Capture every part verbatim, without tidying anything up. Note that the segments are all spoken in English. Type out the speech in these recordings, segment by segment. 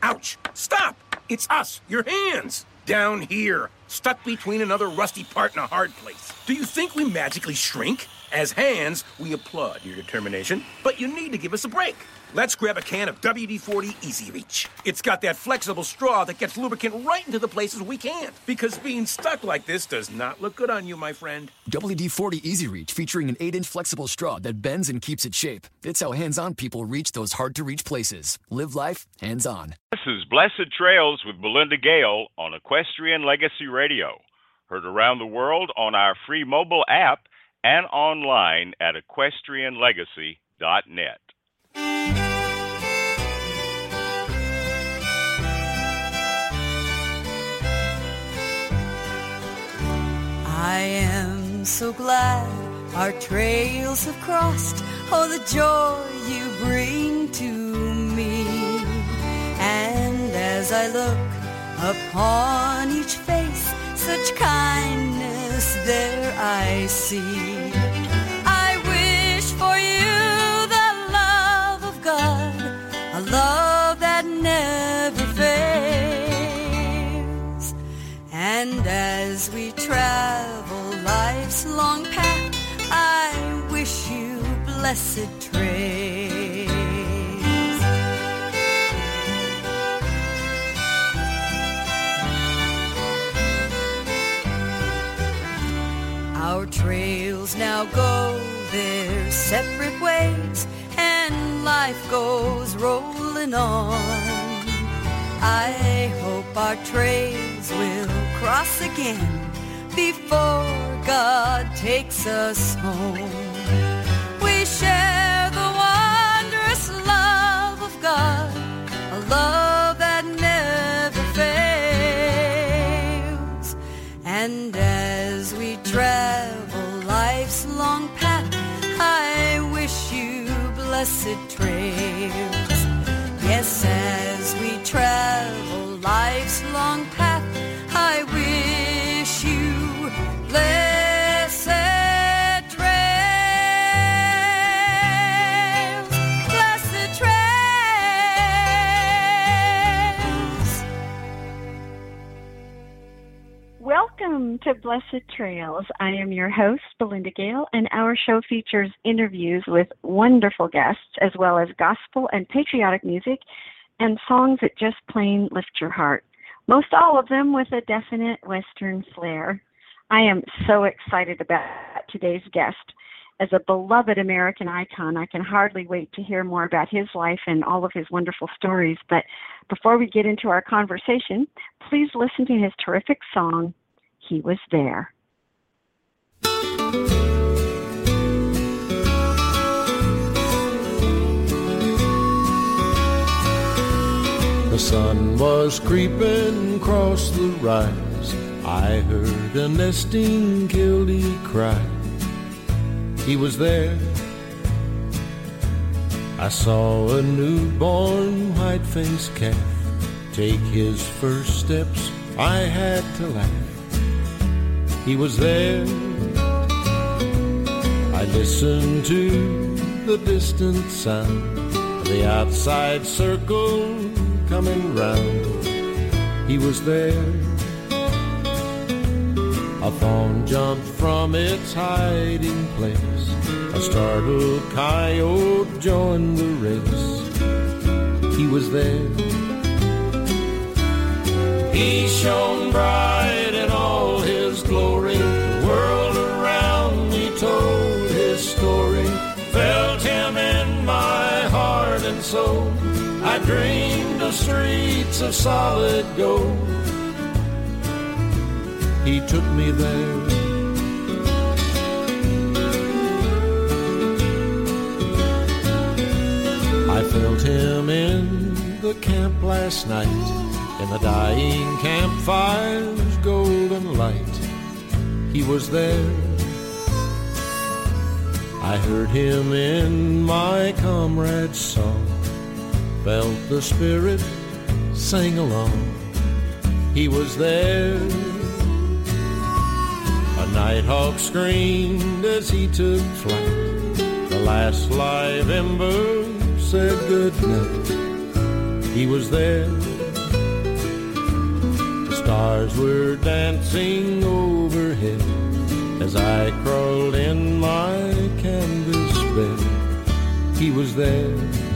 Ouch! Stop! It's us, your hands! Down here, stuck between another rusty part and a hard place. Do you think we magically shrink? As hands, we applaud your determination, but you need to give us a break. Let's grab a can of W D forty Easy Reach. It's got that flexible straw that gets lubricant right into the places we can't. Because being stuck like this does not look good on you, my friend. W D forty Easy Reach, featuring an eight inch flexible straw that bends and keeps its shape. It's how hands-on people reach those hard-to-reach places. Live life hands-on. This is Blessed Trails with Belinda Gale on Equestrian Legacy Radio. Heard around the world on our free mobile app and online at equestrian legacy dot net. I am so glad our trails have crossed. Oh, the joy you bring to me. And as I look upon each face, such kindness there I see. I wish for you the love of God, a love that never fails. And as we travel life's long path, I wish you blessed trails. Our trails now go their separate ways, and life goes rolling on. I hope our trails will cross again before God takes us home. We share the wondrous love of God, a love that never fails. And as we travel life's long path, I wish you blessed trails. Yes, as we travel life's long path, I wish you blessed trails, blessed trails. Welcome to Blessed Trails. I am your host, Belinda Gale, and our show features interviews with wonderful guests, as well as gospel and patriotic music and songs that just plain lift your heart. Most all of them with a definite Western flair. I am so excited about today's guest. As a beloved American icon, I can hardly wait to hear more about his life and all of his wonderful stories. But before we get into our conversation, please listen to his terrific song, He Was There. The sun was creeping across the rise. I heard a nesting killdee cry. He was there. I saw a newborn white-faced calf take his first steps. I had to laugh. He was there. I listened to the distant sound of the outside circle coming round. He was there. A fawn jumped from its hiding place. A startled coyote joined the race. He was there. He shone bright in all his glory. The world around me told his story. Felt him in my heart and soul. I dreamed of streets of solid gold. He took me there. I felt him in the camp last night, in the dying campfire's golden light. He was there. I heard him in my comrade's song, felt the spirit sing along. He was there. A nighthawk screamed as he took flight. The last live ember said goodnight. he was there. The stars were dancing overhead as I crawled in my canvas bed. He was there.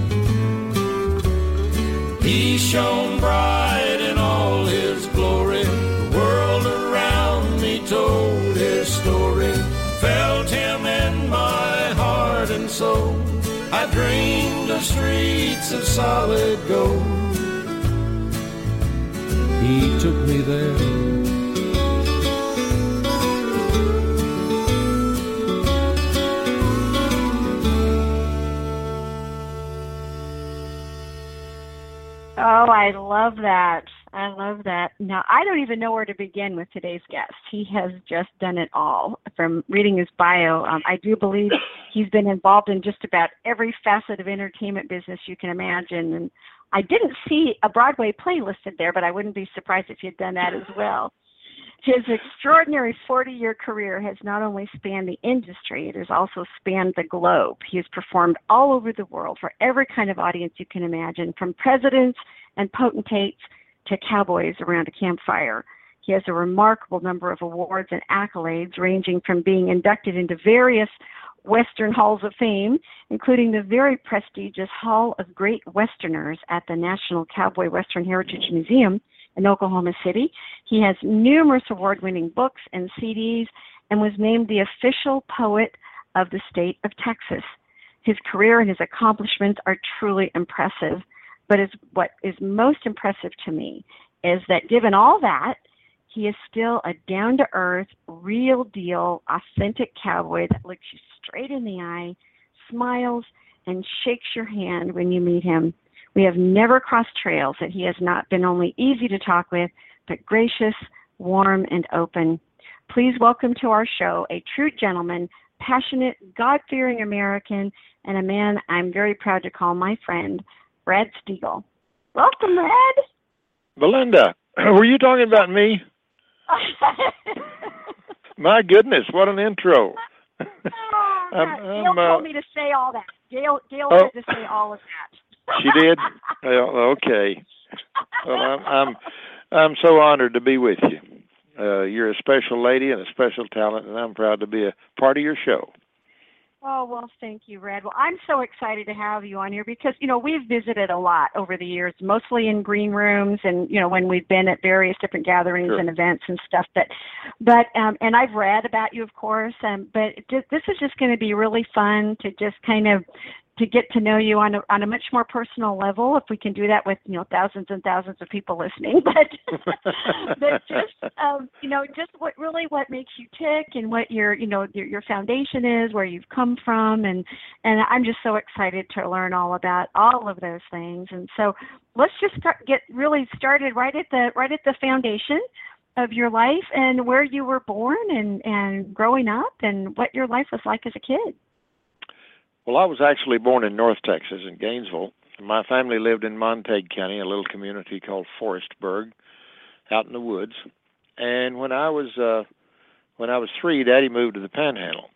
He shone bright in all his glory. The world around me told his story. Felt him in my heart and soul. I dreamed of streets of solid gold. He took me there. Oh, I love that. I love that. Now, I don't even know where to begin with today's guest. He has just done it all. From reading his bio, um, I do believe he's been involved in just about every facet of entertainment business you can imagine. And I didn't see a Broadway play listed there, but I wouldn't be surprised if you'd done that as well. His extraordinary forty-year career has not only spanned the industry, it has also spanned the globe. He has performed all over the world for every kind of audience you can imagine, from presidents and potentates to cowboys around a campfire. He has a remarkable number of awards and accolades, ranging from being inducted into various Western Halls of Fame, including the very prestigious Hall of Great Westerners at the National Cowboy Western Heritage Museum in Oklahoma City. He has numerous award-winning books and C Ds and was named the official poet of the state of Texas. His career and his accomplishments are truly impressive, but is, what is most impressive to me is that given all that, he is still a down-to-earth, real-deal, authentic cowboy that looks you straight in the eye, smiles, and shakes your hand when you meet him. We have never crossed trails that he has not been only easy to talk with, but gracious, warm, and open. Please welcome to our show a true gentleman, passionate, God-fearing American, and a man I'm very proud to call my friend, Brad Stiegel. Welcome, Brad. Belinda, were you talking about me? My goodness, what an intro. Oh, I'm, Gail I'm, uh, told me to say all that. Gail, Gail oh. had to say all of that. She did? Well, okay. Well, I'm, I'm I'm so honored to be with you. Uh, you're a special lady and a special talent, and I'm proud to be a part of your show. Oh, well, thank you, Red. Well, I'm so excited to have you on here because, you know, we've visited a lot over the years, mostly in green rooms and, you know, when we've been at various different gatherings Sure. and events and stuff. But, but um, and I've read about you, of course, um, but just, this is just going to be really fun to just kind of to get to know you on a, on a much more personal level, if we can do that with, you know, thousands and thousands of people listening. But, but just, um, you know, just what really what makes you tick and what your, you know, your, your foundation is, where you've come from. And, and I'm just so excited to learn all about all of those things. And so let's just start, get really started right at the, right at the foundation of your life and where you were born and, and growing up and what your life was like as a kid. Well, I was actually born in North Texas in Gainesville. My family lived in Montague County, a little community called Forestburg, out in the woods. And when I was uh, when I was three, Daddy moved to the Panhandle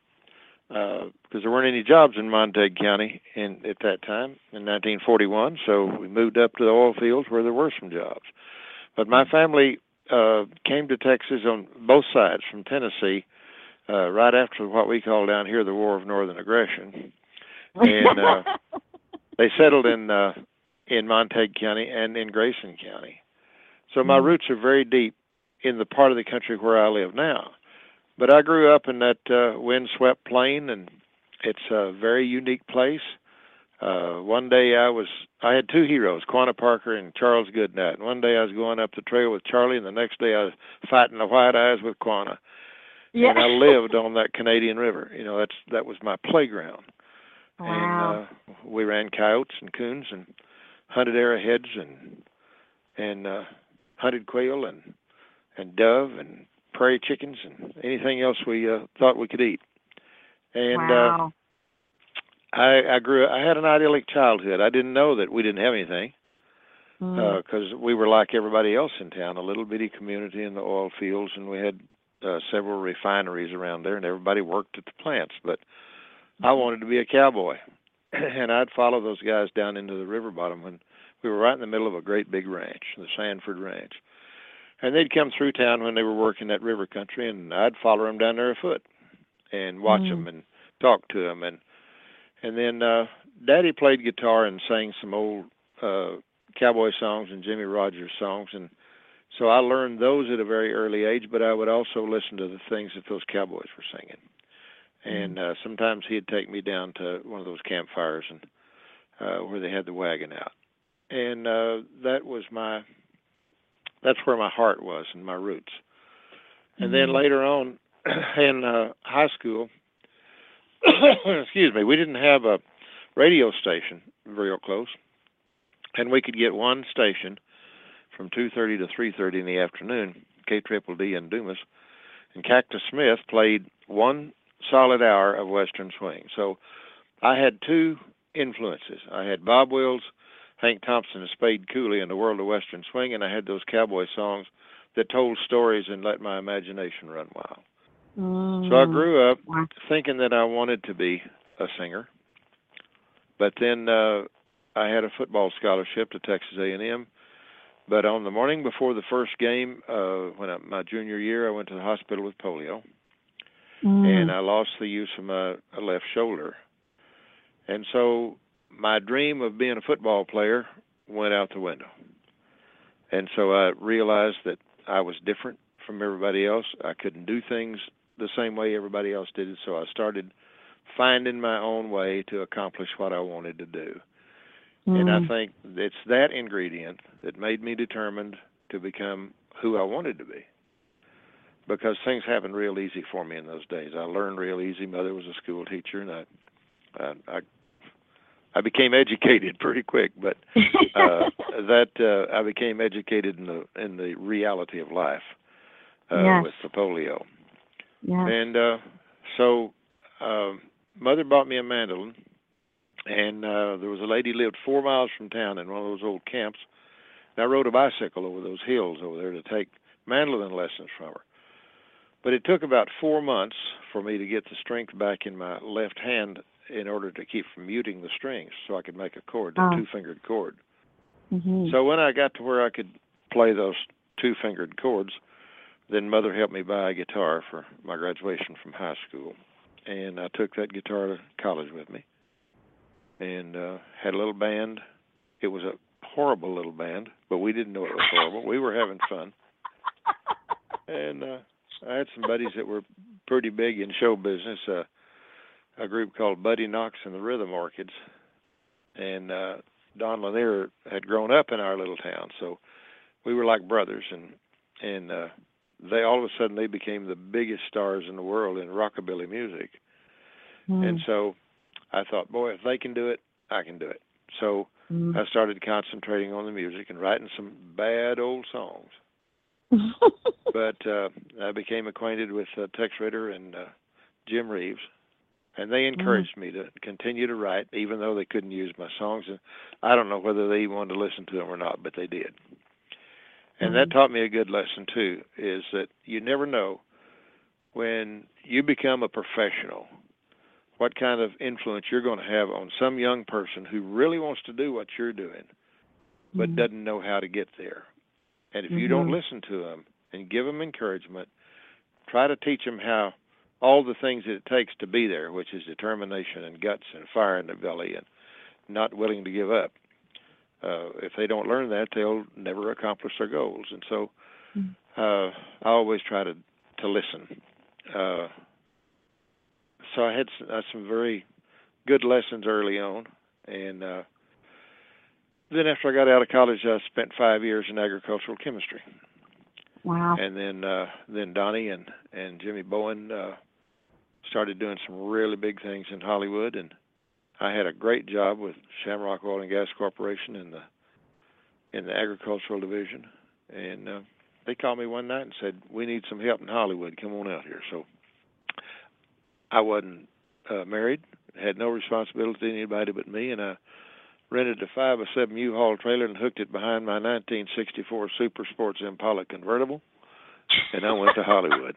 uh, because there weren't any jobs in Montague County in, at that time in nineteen forty-one. So we moved up to the oil fields where there were some jobs. But my family uh, came to Texas on both sides from Tennessee uh, right after what we call down here the War of Northern Aggression. And uh, they settled in uh, in Montague County and in Grayson County. So my mm. roots are very deep in the part of the country where I live now. But I grew up in that uh, windswept plain, and it's a very unique place. Uh, one day I was, I had two heroes, Quanah Parker and Charles Goodnight. And one day I was going up the trail with Charlie, and the next day I was fighting the white eyes with Quanah. Yeah. And I lived on that Canadian River. You know, that's that was my playground. Wow. And uh, we ran coyotes and coons and hunted arrowheads and and uh, hunted quail and and dove and prairie chickens and anything else we uh, thought we could eat. And wow. uh, I, I grew. I had an idyllic childhood. I didn't know that we didn't have anything because mm. uh, we were like everybody else in town, a little bitty community in the oil fields, and we had uh, several refineries around there, and everybody worked at the plants, but I wanted to be a cowboy, and I'd follow those guys down into the river bottom when, we were right in the middle of a great big ranch, the Sanford Ranch. And they'd come through town when they were working that river country, and I'd follow them down there afoot and watch mm. them and talk to them. And and then uh, Daddy played guitar and sang some old uh, cowboy songs and Jimmy Rogers songs. And so I learned those at a very early age, but I would also listen to the things that those cowboys were singing. And uh, sometimes he'd take me down to one of those campfires and uh, where they had the wagon out. And uh, that was my... That's where my heart was and my roots. And mm-hmm. then later on in uh, high school, excuse me, we didn't have a radio station real close, and we could get one station from two thirty to three thirty in the afternoon, K Triple D in Dumas, and Cactus Smith played one solid hour of Western swing. So I had two influences. I had Bob Wills, Hank Thompson, and Spade Cooley in the world of Western swing, and I had those cowboy songs that told stories and let my imagination run wild. Mm. So I grew up thinking that I wanted to be a singer, but then uh, I had a football scholarship to Texas A and M. But on the morning before the first game, uh, when I, my junior year, I went to the hospital with polio, mm. and I lost the use of my left shoulder, and so my dream of being a football player went out the window. And so I realized that I was different from everybody else. I couldn't do things the same way everybody else did it, so I started finding my own way to accomplish what I wanted to do. Mm. And I think it's that ingredient that made me determined to become who I wanted to be, because things happened real easy for me in those days. I learned real easy. Mother was a school teacher, and I, I, I I became educated pretty quick, but uh, that uh, I became educated in the in the reality of life uh, yes. with the polio. Yes. And uh, so uh, Mother bought me a mandolin, and uh, there was a lady who lived four miles from town in one of those old camps, and I rode a bicycle over those hills over there to take mandolin lessons from her. But it took about four months for me to get the strength back in my left hand in order to keep from muting the strings so I could make a chord, a oh. two-fingered chord. Mm-hmm. So when I got to where I could play those two-fingered chords, then Mother helped me buy a guitar for my graduation from high school. And I took that guitar to college with me and uh, had a little band. It was a horrible little band, but we didn't know it was horrible. We were having fun. And uh, I had some buddies that were pretty big in show business, uh, a group called Buddy Knox and the Rhythm Orchids, and uh, Don Lanier had grown up in our little town, so we were like brothers, and and uh, they all of a sudden they became the biggest stars in the world in rockabilly music, mm. and so I thought, boy, if they can do it, I can do it. So mm. I started concentrating on the music and writing some bad old songs, but uh, I became acquainted with uh, Tex Ritter and uh, Jim Reeves. And they encouraged mm. me to continue to write, even though they couldn't use my songs. And I don't know whether they even wanted to listen to them or not, but they did. And mm. that taught me a good lesson, too, is that you never know when you become a professional what kind of influence you're going to have on some young person who really wants to do what you're doing, but mm. doesn't know how to get there. And if mm-hmm. you don't listen to them and give them encouragement, try to teach them how all the things that it takes to be there, which is determination and guts and fire in the belly and not willing to give up. Uh, if they don't learn that, they'll never accomplish their goals. And so uh, I always try to, to listen. Uh, so I had some, uh, some very good lessons early on. And uh, then after I got out of college, I spent five years in agricultural chemistry. Wow. And then uh, then Donnie and, and Jimmy Bowen uh, started doing some really big things in Hollywood, and I had a great job with Shamrock Oil and Gas Corporation in the in the agricultural division. And uh, they called me one night and said, "We need some help in Hollywood. Come on out here." So I wasn't uh, married, had no responsibility to anybody but me, and I rented a five or seven U-Haul trailer and hooked it behind my nineteen sixty-four Super Sports Impala convertible, and I went to Hollywood.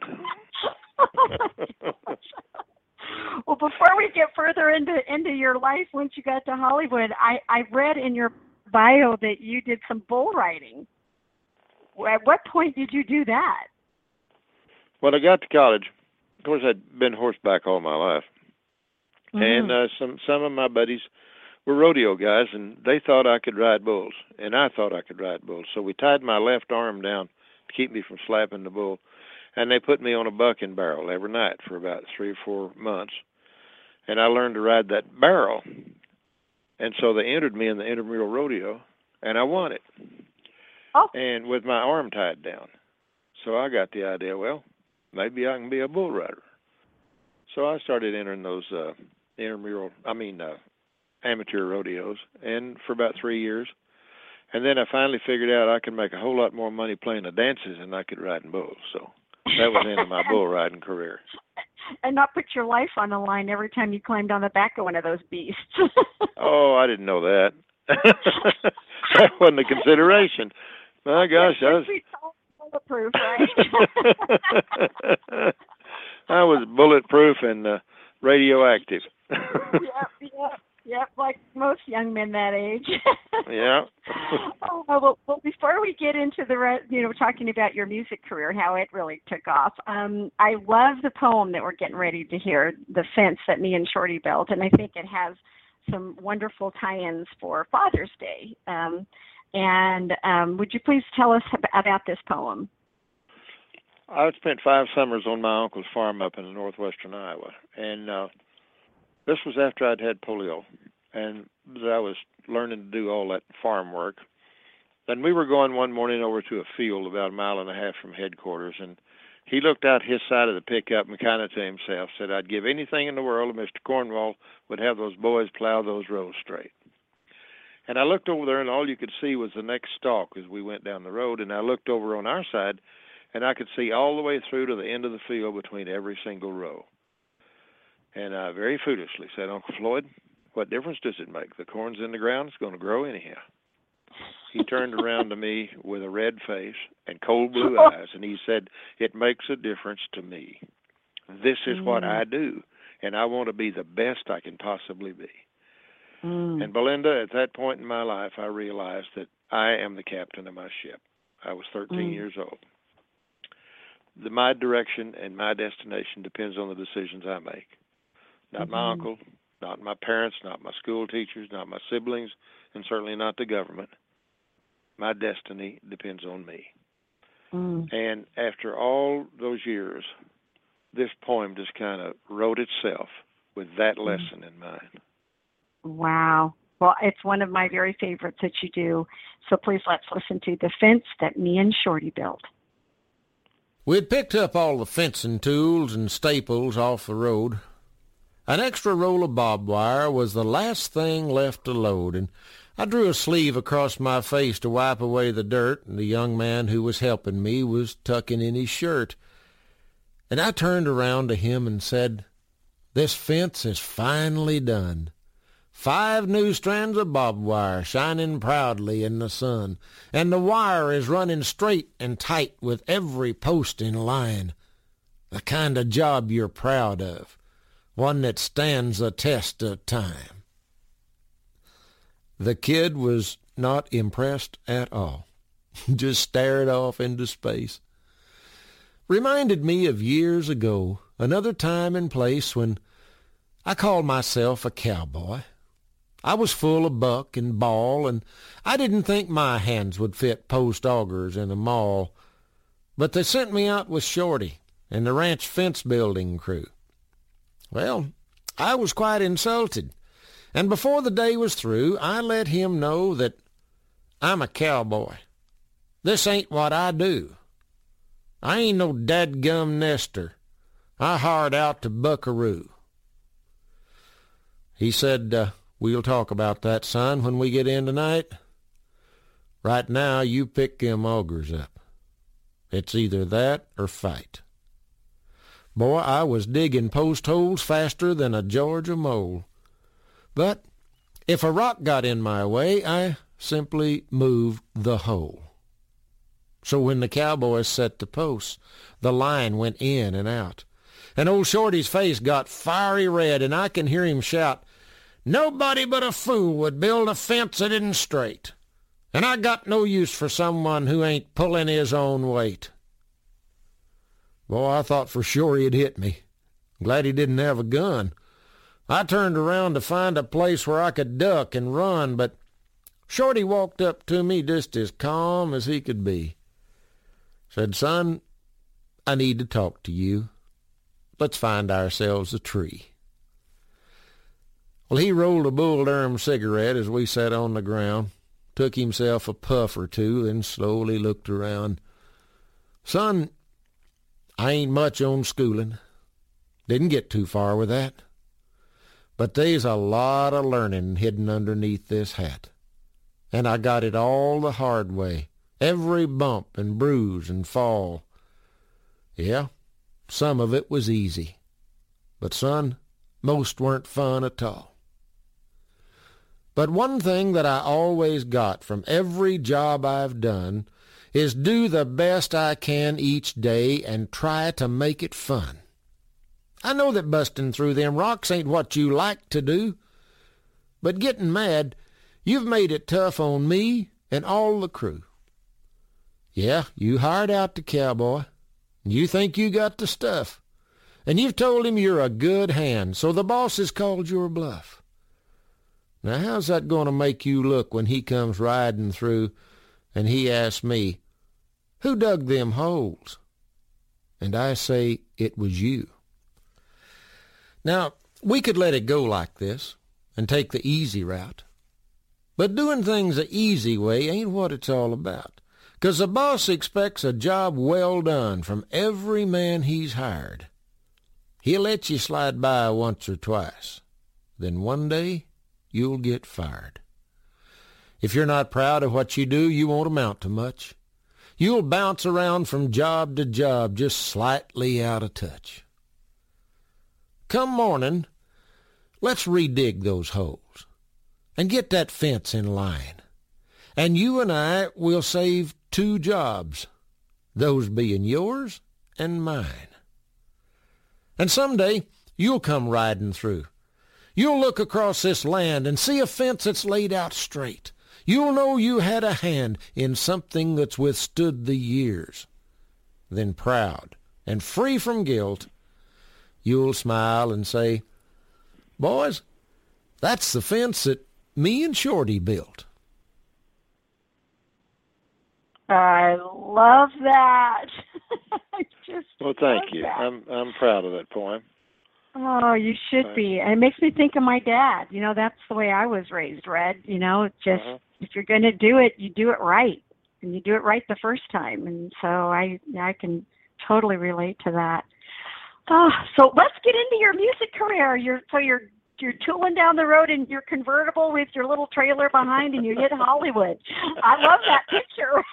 Well, before we get further into into your life once you got to Hollywood, I, I read in your bio that you did some bull riding. At what point did you do that? When I got to college, of course, I'd been horseback all my life. Mm-hmm. And uh, some, some of my buddies were rodeo guys, and they thought I could ride bulls, and I thought I could ride bulls. So we tied my left arm down to keep me from slapping the bull, and they put me on a bucking barrel every night for about three or four months, and I learned to ride that barrel. And so they entered me in the intramural rodeo, and I won it. Oh. And with my arm tied down. So I got the idea, well, maybe I can be a bull rider. So I started entering those uh, intramural, I mean, uh, amateur rodeos, and for about three years. And then I finally figured out I could make a whole lot more money playing the dances than I could riding bulls. So that was the end of my bull riding career. And not put your life on the line every time you climbed on the back of one of those beasts. Oh, I didn't know that. That wasn't a consideration. My gosh, I was bulletproof, right? I was bulletproof and uh, radioactive. Yep, yep, yep, like most young men that age. Yeah. Oh, well, well, before we get into the, re- you know, talking about your music career, how it really took off, um, I love the poem that we're getting ready to hear, The Fence, that me and Shorty built, and I think it has some wonderful tie-ins for Father's Day. Um, and um, would you please tell us ab- about this poem? I spent five summers on my uncle's farm up in northwestern Iowa, and uh, this was after I'd had polio, and I was learning to do all that farm work. And we were going one morning over to a field about a mile and a half from headquarters, and he looked out his side of the pickup and kind of to himself said, I'd give anything in the world if Mister Cornwall would have those boys plow those rows straight. And I looked over there, and all you could see was the next stalk as we went down the road, and I looked over on our side, and I could see all the way through to the end of the field between every single row. And I very foolishly said, Uncle Floyd, what difference does it make? The corn's in the ground, it's going to grow anyhow. He turned around to me with a red face and cold blue eyes, and he said, it makes a difference to me. This is mm. what I do, and I want to be the best I can possibly be. Mm. And Belinda, at that point in my life, I realized that I am the captain of my ship. I was thirteen mm. years old. The, my direction and my destination depends on the decisions I make. Not mm-hmm. my uncle, not my parents, not my school teachers, not my siblings, and certainly not the government. My destiny depends on me. Mm. And after all those years, this poem just kind of wrote itself with that lesson mm. in mind. Wow. Well, it's one of my very favorites that you do. So please let's listen to The Fence That Me and Shorty Built. We'd picked up all the fencing tools and staples off the road. An extra roll of barbed wire was the last thing left to load, and I drew a sleeve across my face to wipe away the dirt, and the young man who was helping me was tucking in his shirt. And I turned around to him and said, "This fence is finally done. Five new strands of barbed wire shining proudly in the sun, and the wire is running straight and tight with every post in line. The kind of job you're proud of, one that stands the test of time." The kid was not impressed at all, just stared off into space. Reminded me of years ago, another time and place when I called myself a cowboy. I was full of buck and ball, and I didn't think my hands would fit post augers in a mall. But they sent me out with Shorty and the ranch fence-building crew. Well, I was quite insulted, and before the day was through, I let him know that I'm a cowboy. This ain't what I do. I ain't no dadgum nester. I hired out to buckaroo. He said, uh, "We'll talk about that, son, when we get in tonight. Right now, you pick them augers up. It's either that or fight." Boy, I was digging post holes faster than a Georgia mole. But if a rock got in my way, I simply moved the hole. So when the cowboys set the posts, the line went in and out. And old Shorty's face got fiery red, and I can hear him shout, "Nobody but a fool would build a fence that isn't straight. And I got no use for someone who ain't pulling his own weight. Boy, I thought for sure he'd hit me. Glad he didn't have a gun. I turned around to find a place where I could duck and run, but Shorty walked up to me just as calm as he could be. Said, "Son, I need to talk to you. Let's find ourselves a tree." Well, he rolled a Bull Durham cigarette as we sat on the ground, took himself a puff or two, then slowly looked around. "Son, I ain't much on schooling. Didn't get too far with that. But they's a lot of learning hidden underneath this hat. And I got it all the hard way, every bump and bruise and fall. Yeah, some of it was easy. But, son, most weren't fun at all. But one thing that I always got from every job I've done is do the best I can each day and try to make it fun. I know that busting through them rocks ain't what you like to do, but getting mad, you've made it tough on me and all the crew. Yeah, you hired out the cowboy, and you think you got the stuff, and you've told him you're a good hand, so the boss has called your bluff. Now how's that going to make you look when he comes riding through and he asks me, 'Who dug them holes?' And I say, 'It was you.' Now, we could let it go like this and take the easy route. But doing things the easy way ain't what it's all about, 'cause the boss expects a job well done from every man he's hired. He'll let you slide by once or twice. Then one day, you'll get fired. If you're not proud of what you do, you won't amount to much. You'll bounce around from job to job just slightly out of touch. Come morning, let's redig those holes and get that fence in line. And you and I will save two jobs, those being yours and mine. And someday you'll come riding through. You'll look across this land and see a fence that's laid out straight. You'll know you had a hand in something that's withstood the years. Then proud and free from guilt, you'll smile and say, 'Boys, that's the fence that me and Shorty built.'" I love that. I just Well, thank love you. that. I'm I'm proud of that poem. Oh, you should Right. be. And it makes me think of my dad. You know, that's the way I was raised, Red. You know, it's just Uh-huh. if you're going to do it, you do it right. And you do it right the first time. And so I I can totally relate to that. Oh, so let's get into your music career. You're so you're you're tooling down the road in your convertible with your little trailer behind, and you hit Hollywood. I love that picture.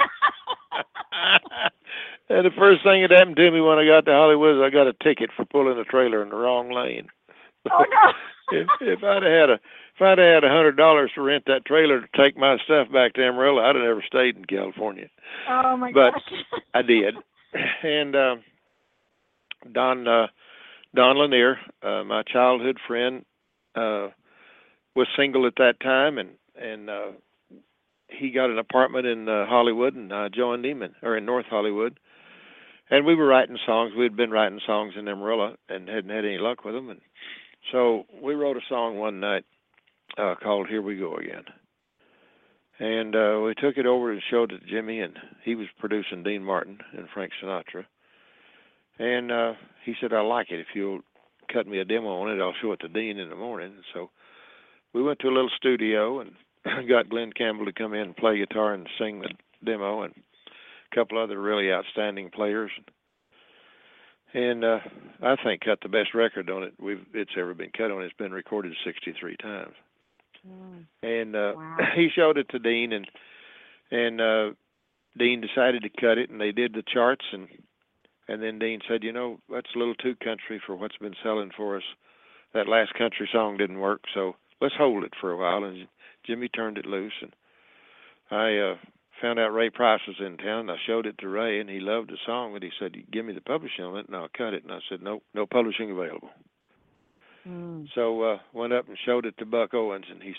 And the first thing that happened to me when I got to Hollywood is I got a ticket for pulling a trailer in the wrong lane. Oh no! if if I'd had a if I'd had a hundred dollars to rent that trailer to take my stuff back to Amarillo, I'd have never stayed in California. Oh my but gosh! I did. And uh, Don uh, Don Lanier, uh, my childhood friend, uh, was single at that time, and and uh, he got an apartment in uh, Hollywood, and I joined him, in, or in North Hollywood. And we were writing songs. We had been writing songs in Amarillo and hadn't had any luck with them. And so we wrote a song one night uh, called "Here We Go Again." And uh, we took it over and showed it to Jimmy, and he was producing Dean Martin and Frank Sinatra. And uh, he said, "I like it. If you'll cut me a demo on it, I'll show it to Dean in the morning." And so we went to a little studio and got Glenn Campbell to come in and play guitar and sing the demo, and a couple other really outstanding players. And uh, I think cut the best record on it we've it's ever been cut on. It's been recorded sixty-three times. Mm. And uh, wow. He showed it to Dean, and and uh, Dean decided to cut it, and they did the charts, and and then Dean said, "You know, that's a little too country for what's been selling for us. That last country song didn't work, so let's hold it for a while." And Jimmy turned it loose, and I uh, found out Ray Price was in town, and I showed it to Ray, and he loved the song, but he said, "Give me the publishing on it, and I'll cut it." And I said, "No, no publishing available." Mm. So uh, went up and showed it to Buck Owens, and he said,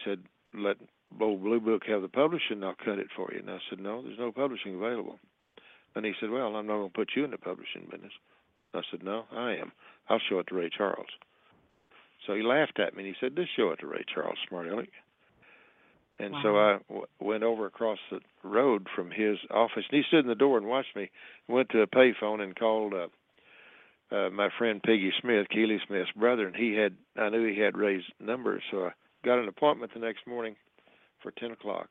let old Blue Book have the publishing, and I'll cut it for you. And I said, no, there's no publishing available. And he said, well, I'm not going to put you in the publishing business. I said, no, I am. I'll show it to Ray Charles. So he laughed at me, and he said, just show it to Ray Charles, smart aleck. And wow. so I w- went over across the road from his office, and he stood in the door and watched me, went to a payphone and called uh, uh, my friend Piggy Smith, Keely Smith's brother, and he had, I knew he had Ray's number, so I got an appointment the next morning for ten o'clock,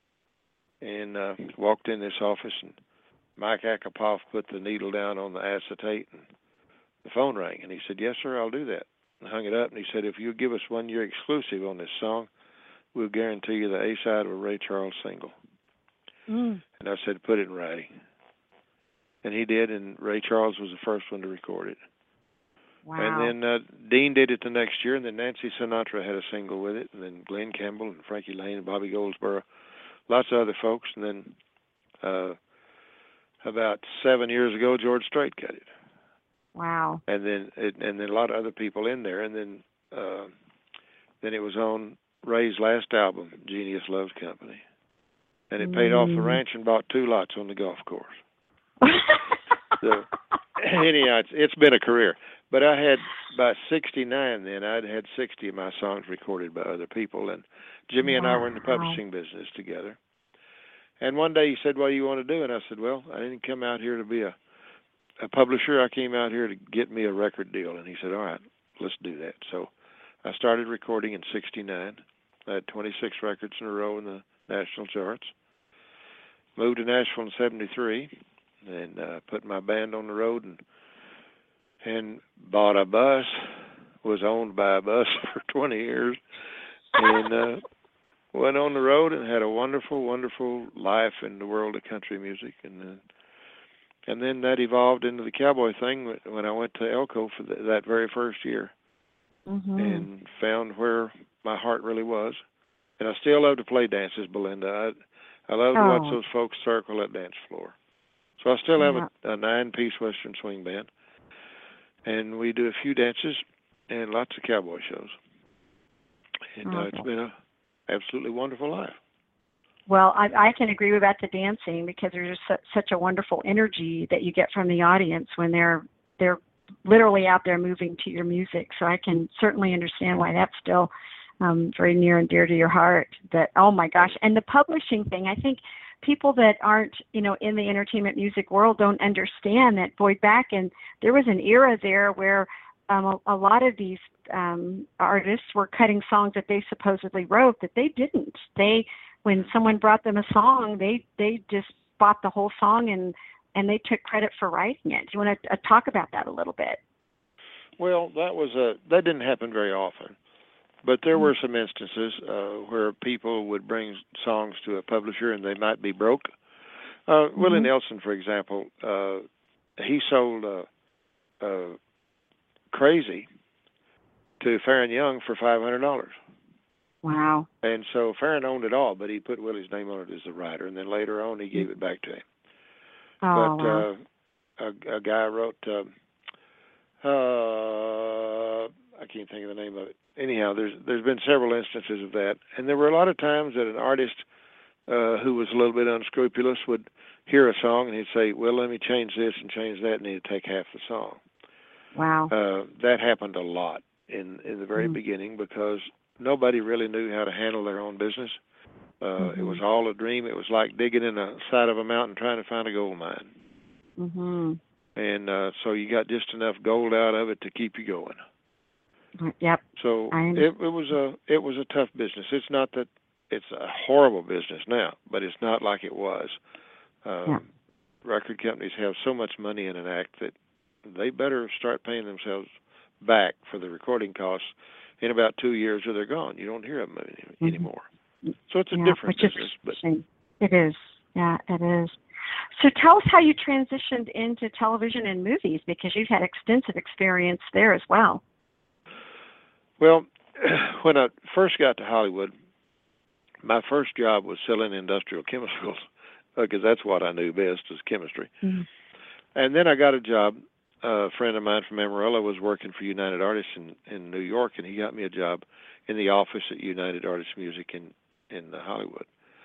and uh, walked in this office, and Mike Akapoff put the needle down on the acetate, and the phone rang, and he said, yes, sir, I'll do that. I hung it up, and he said, if you give us one year exclusive on this song, we'll guarantee you the A-side of a Ray Charles single. Mm. And I said, put it in writing. And he did, and Ray Charles was the first one to record it. Wow. And then uh, Dean did it the next year, and then Nancy Sinatra had a single with it, and then Glenn Campbell and Frankie Lane and Bobby Goldsboro, lots of other folks, and then uh, about seven years ago, George Strait got it. Wow. And then it, and then a lot of other people in there, and then uh, then it was on Ray's last album, Genius Loves Company, and it paid mm. off the ranch and bought two lots on the golf course. So anyhow, it's, it's been a career. But I had by sixty-nine then, I'd had sixty of my songs recorded by other people, and Jimmy wow. and I were in the publishing business together. And one day he said, what do you want to do? And I said, well, I didn't come out here to be a, a publisher. I came out here to get me a record deal. And he said, all right, let's do that. So I started recording in sixty-nine. I had twenty-six records in a row in the national charts. Moved to Nashville in seventy-three and uh, put my band on the road and and bought a bus, was owned by a bus for twenty years, and uh, went on the road and had a wonderful, wonderful life in the world of country music. And then, and then that evolved into the cowboy thing when I went to Elko for the, that very first year. Mm-hmm. And found where my heart really was. And I still love to play dances, Belinda. I, I love to oh. watch those folks circle that dance floor. So I still have yeah. a, a nine-piece Western swing band. And we do a few dances and lots of cowboy shows. And uh, it's been an absolutely wonderful life. Well, I, I can agree about the dancing because there's just su- such a wonderful energy that you get from the audience when they're they're literally out there moving to your music. So I can certainly understand why that's still um, very near and dear to your heart. That, oh my gosh. And the publishing thing, I think people that aren't, you know, in the entertainment music world don't understand that Boyd back and there was an era there where um, a, a lot of these um, artists were cutting songs that they supposedly wrote that they didn't. They, when someone brought them a song, they, they just bought the whole song and and they took credit for writing it. Do you want to uh, talk about that a little bit? Well, that was a that didn't happen very often, but there mm-hmm. were some instances uh, where people would bring songs to a publisher and they might be broke. Uh, mm-hmm. Willie Nelson, for example, uh, he sold uh, uh, "Crazy" to Farron Young for five hundred dollars. Wow! And so Farron owned it all, but he put Willie's name on it as the writer, and then later on he gave it back to him. Oh, but wow. uh, a, a guy wrote, uh, uh, I can't think of the name of it. Anyhow, there's there's been several instances of that, and there were a lot of times that an artist uh, who was a little bit unscrupulous would hear a song and he'd say, "Well, let me change this and change that," and he'd take half the song. Wow. Uh, that happened a lot in in the very mm. beginning because nobody really knew how to handle their own business. Uh, mm-hmm. It was all a dream. It was like digging in the side of a mountain trying to find a gold mine. Mm-hmm. And uh, so you got just enough gold out of it to keep you going. Yep. So it, it was a it was a tough business. It's not that it's a horrible business now, but it's not like it was. Um, yeah. Record companies have so much money in an act that they better start paying themselves back for the recording costs in about two years, or they're gone. You don't hear of them any, mm-hmm. anymore. So it's a yeah, different business. Is, but it is. Yeah, it is. So tell us how you transitioned into television and movies, because you've had extensive experience there as well. Well, when I first got to Hollywood, my first job was selling industrial chemicals, because that's what I knew best, was chemistry. Mm-hmm. And then I got a job. A friend of mine from Amarillo was working for United Artists in, in New York, and he got me a job in the office at United Artists Music in in uh, Hollywood.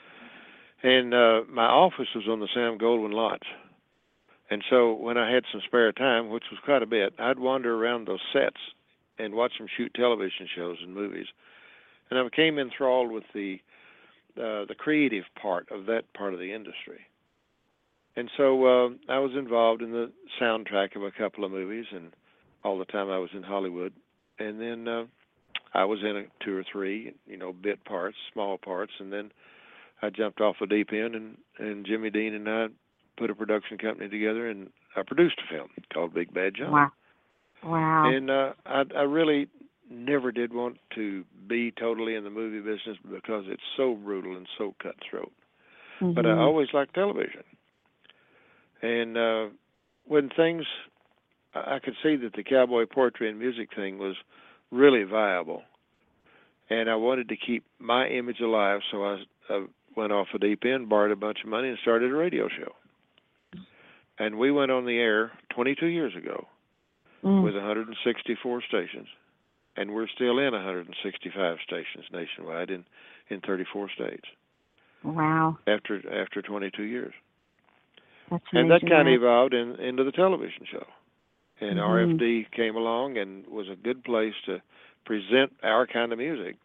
And uh, my office was on the Sam Goldwyn lots. And so when I had some spare time, which was quite a bit, I'd wander around those sets and watch them shoot television shows and movies. And I became enthralled with the uh, the creative part of that part of the industry. And so uh, I was involved in the soundtrack of a couple of movies, and all the time I was in Hollywood. And then uh, I was in a, two or three, you know, bit parts, small parts, and then I jumped off the deep end, and, and Jimmy Dean and I put a production company together, and I produced a film called Big Bad John. Wow. Wow. And uh, I, I really never did want to be totally in the movie business because it's so brutal and so cutthroat. Mm-hmm. But I always liked television. And uh, when things, I could see that the cowboy poetry and music thing was really viable. And I wanted to keep my image alive, so I, I went off the deep end, borrowed a bunch of money, and started a radio show. And we went on the air twenty-two years ago mm. with one hundred sixty-four stations. And we're still in one hundred sixty-five stations nationwide in, in thirty-four states. Wow. After after twenty-two years. That's and amazing, that kind right? of evolved in, into the television show. And mm-hmm. R F D came along and was a good place to present our kind of music.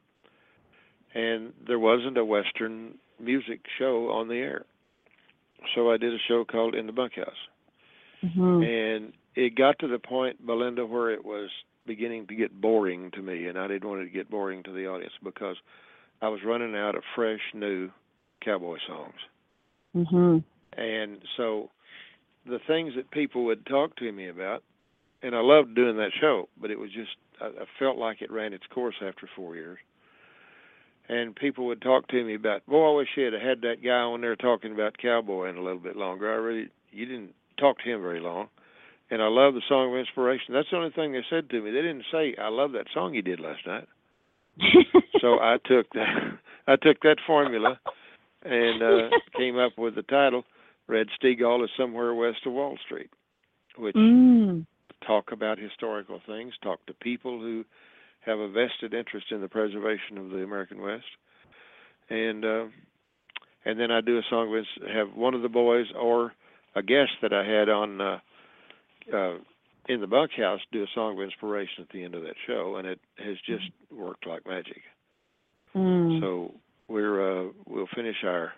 And there wasn't a Western music show on the air. So I did a show called In the Bunkhouse. Mm-hmm. And it got to the point, Belinda, where it was beginning to get boring to me, and I didn't want it to get boring to the audience because I was running out of fresh, new cowboy songs. Mm-hmm. And so the things that people would talk to me about, and I loved doing that show, but it was just, I, I felt like it ran its course after four years. And people would talk to me about, boy, I wish you had had that guy on there talking about cowboying a little bit longer. I really, you didn't talk to him very long. And I love the Song of Inspiration. That's the only thing they said to me. They didn't say, I love that song you did last night. So I took that I took that formula and uh, came up with the title, Red Steagall is Somewhere West of Wall Street, which mm. talk about historical things, talk to people who have a vested interest in the preservation of the American West. And uh, and then I do a song with, have one of the boys or a guest that I had on uh, Uh, in the Bunkhouse, do a song of inspiration at the end of that show, and it has just worked like magic. Mm. So we're uh, we'll finish our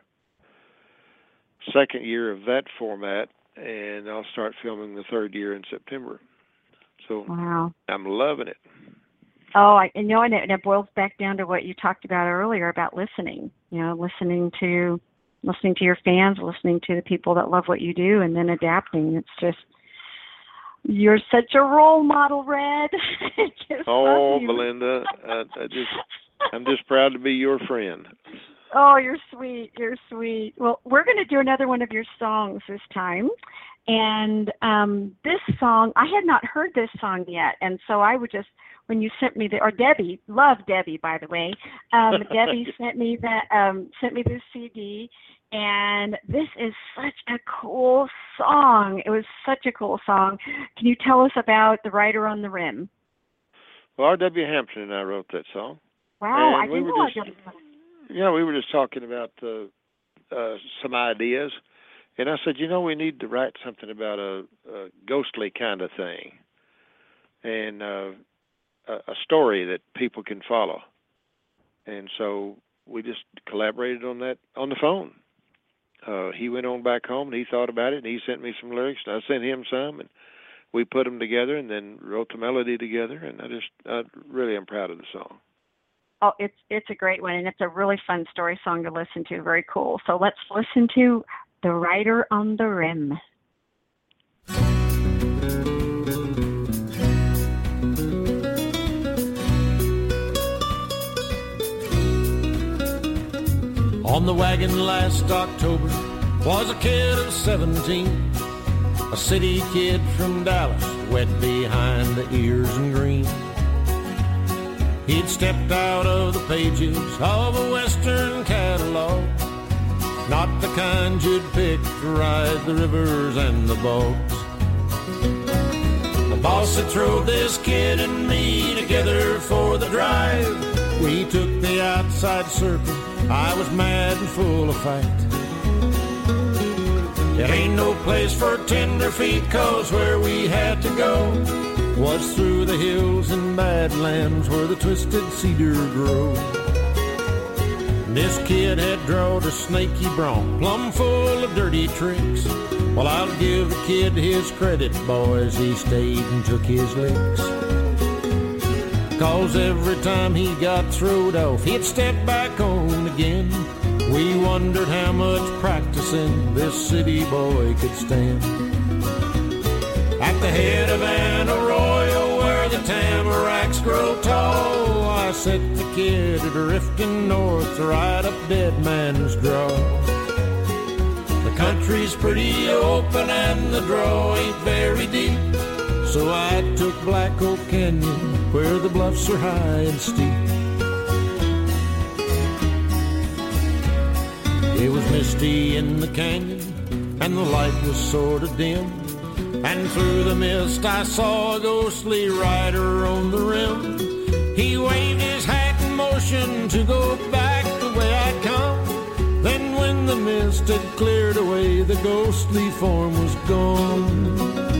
second year of that format, and I'll start filming the third year in September. So wow. I'm loving it. Oh, I and, you know, and it, and it boils back down to what you talked about earlier about listening. You know, listening to listening to your fans, listening to the people that love what you do, and then adapting. It's just. You're such a role model, Red. Oh, Belinda, I, I just, I'm just proud to be your friend. Oh, you're sweet. You're sweet. Well, we're going to do another one of your songs this time. And um, this song, I had not heard this song yet. And so I would just, when you sent me the, or Debbie, love Debbie, by the way. Um, Debbie sent me that, um, sent me this C D. And this is such a cool song. It was such a cool song. Can you tell us about The Rider on the Rim? Well, R W Hampton and I wrote that song. Wow, and I we didn't were know just, I Yeah, we were just talking about uh, uh, some ideas. And I said, you know, we need to write something about a, a ghostly kind of thing. And uh, a, a story that people can follow. And so we just collaborated on that on the phone. Uh, he went on back home, and he thought about it, and he sent me some lyrics, and I sent him some, and we put them together and then wrote the melody together, and I just I really am proud of the song. Oh, it's it's a great one, and it's a really fun story song to listen to. Very cool. So let's listen to The Rider on the Rim. On the wagon last October was a kid of seventeen, a city kid from Dallas, wet behind the ears and green. He'd stepped out of the pages of a Western catalog, not the kind you'd pick to ride the rivers and the bogs. The boss had thrown this kid and me together for the drive. We took the outside circle, I was mad and full of fight. It ain't no place for tender feet, 'cause where we had to go was through the hills and badlands where the twisted cedar grow. This kid had drawed a snaky bronc, plumb full of dirty tricks. Well, I'll give the kid his credit, boys, he stayed and took his licks. 'Cause every time he got throwed off, he'd step back on again. We wondered how much practicing this city boy could stand. At the head of an arroyo where the tamaracks grow tall, I set the kid drifting north right up Dead Man's Draw. The country's pretty open and the draw ain't very deep, so I took Black Oak Canyon where the bluffs are high and steep. It was misty in the canyon and the light was sort of dim, and through the mist I saw a ghostly rider on the rim. He waved his hat in motion to go back the way I'd come. Then when the mist had cleared away, the ghostly form was gone.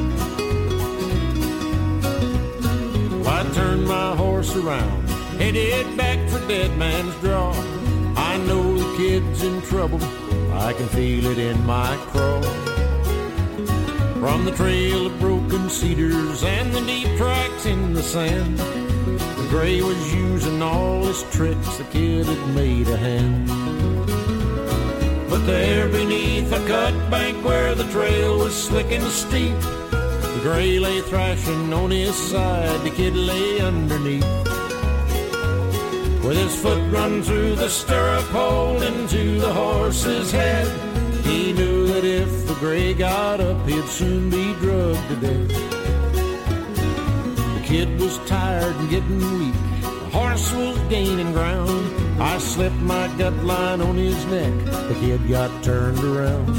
I turned my horse around, headed back for Dead Man's Draw. I know the kid's in trouble, I can feel it in my craw. From the trail of broken cedars and the deep tracks in the sand, the gray was using all his tricks, the kid had made a hand. But there beneath a cut bank where the trail was slick and steep, the gray lay thrashing on his side, the kid lay underneath. With his foot run through the stirrup hole into the horse's head, he knew that if the gray got up, he'd soon be drugged to death. The kid was tired and getting weak, the horse was gaining ground. I slipped my gut line on his neck, the kid got turned around.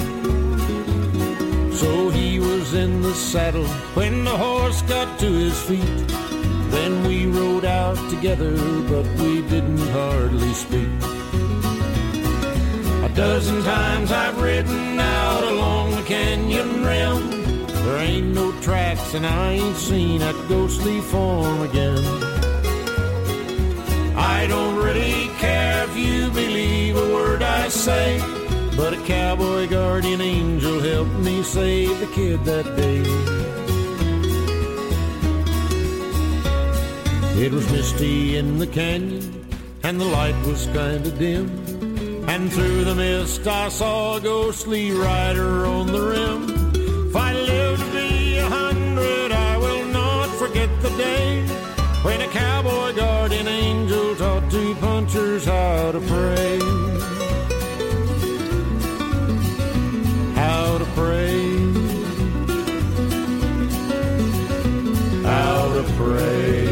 So he was in the saddle when the horse got to his feet. Then we rode out together, but we didn't hardly speak. A dozen times I've ridden out along the canyon rim. There ain't no tracks and I ain't seen that ghostly form again. I don't really care if you believe a word I say, but a cowboy guardian angel helped me save the kid that day. It was misty in the canyon and the light was kind of dim, and through the mist I saw a ghostly rider on the rim. If I live to be a hundred, I will not forget the day when a cowboy guardian angel taught two punchers how to pray. How to pray. How to pray.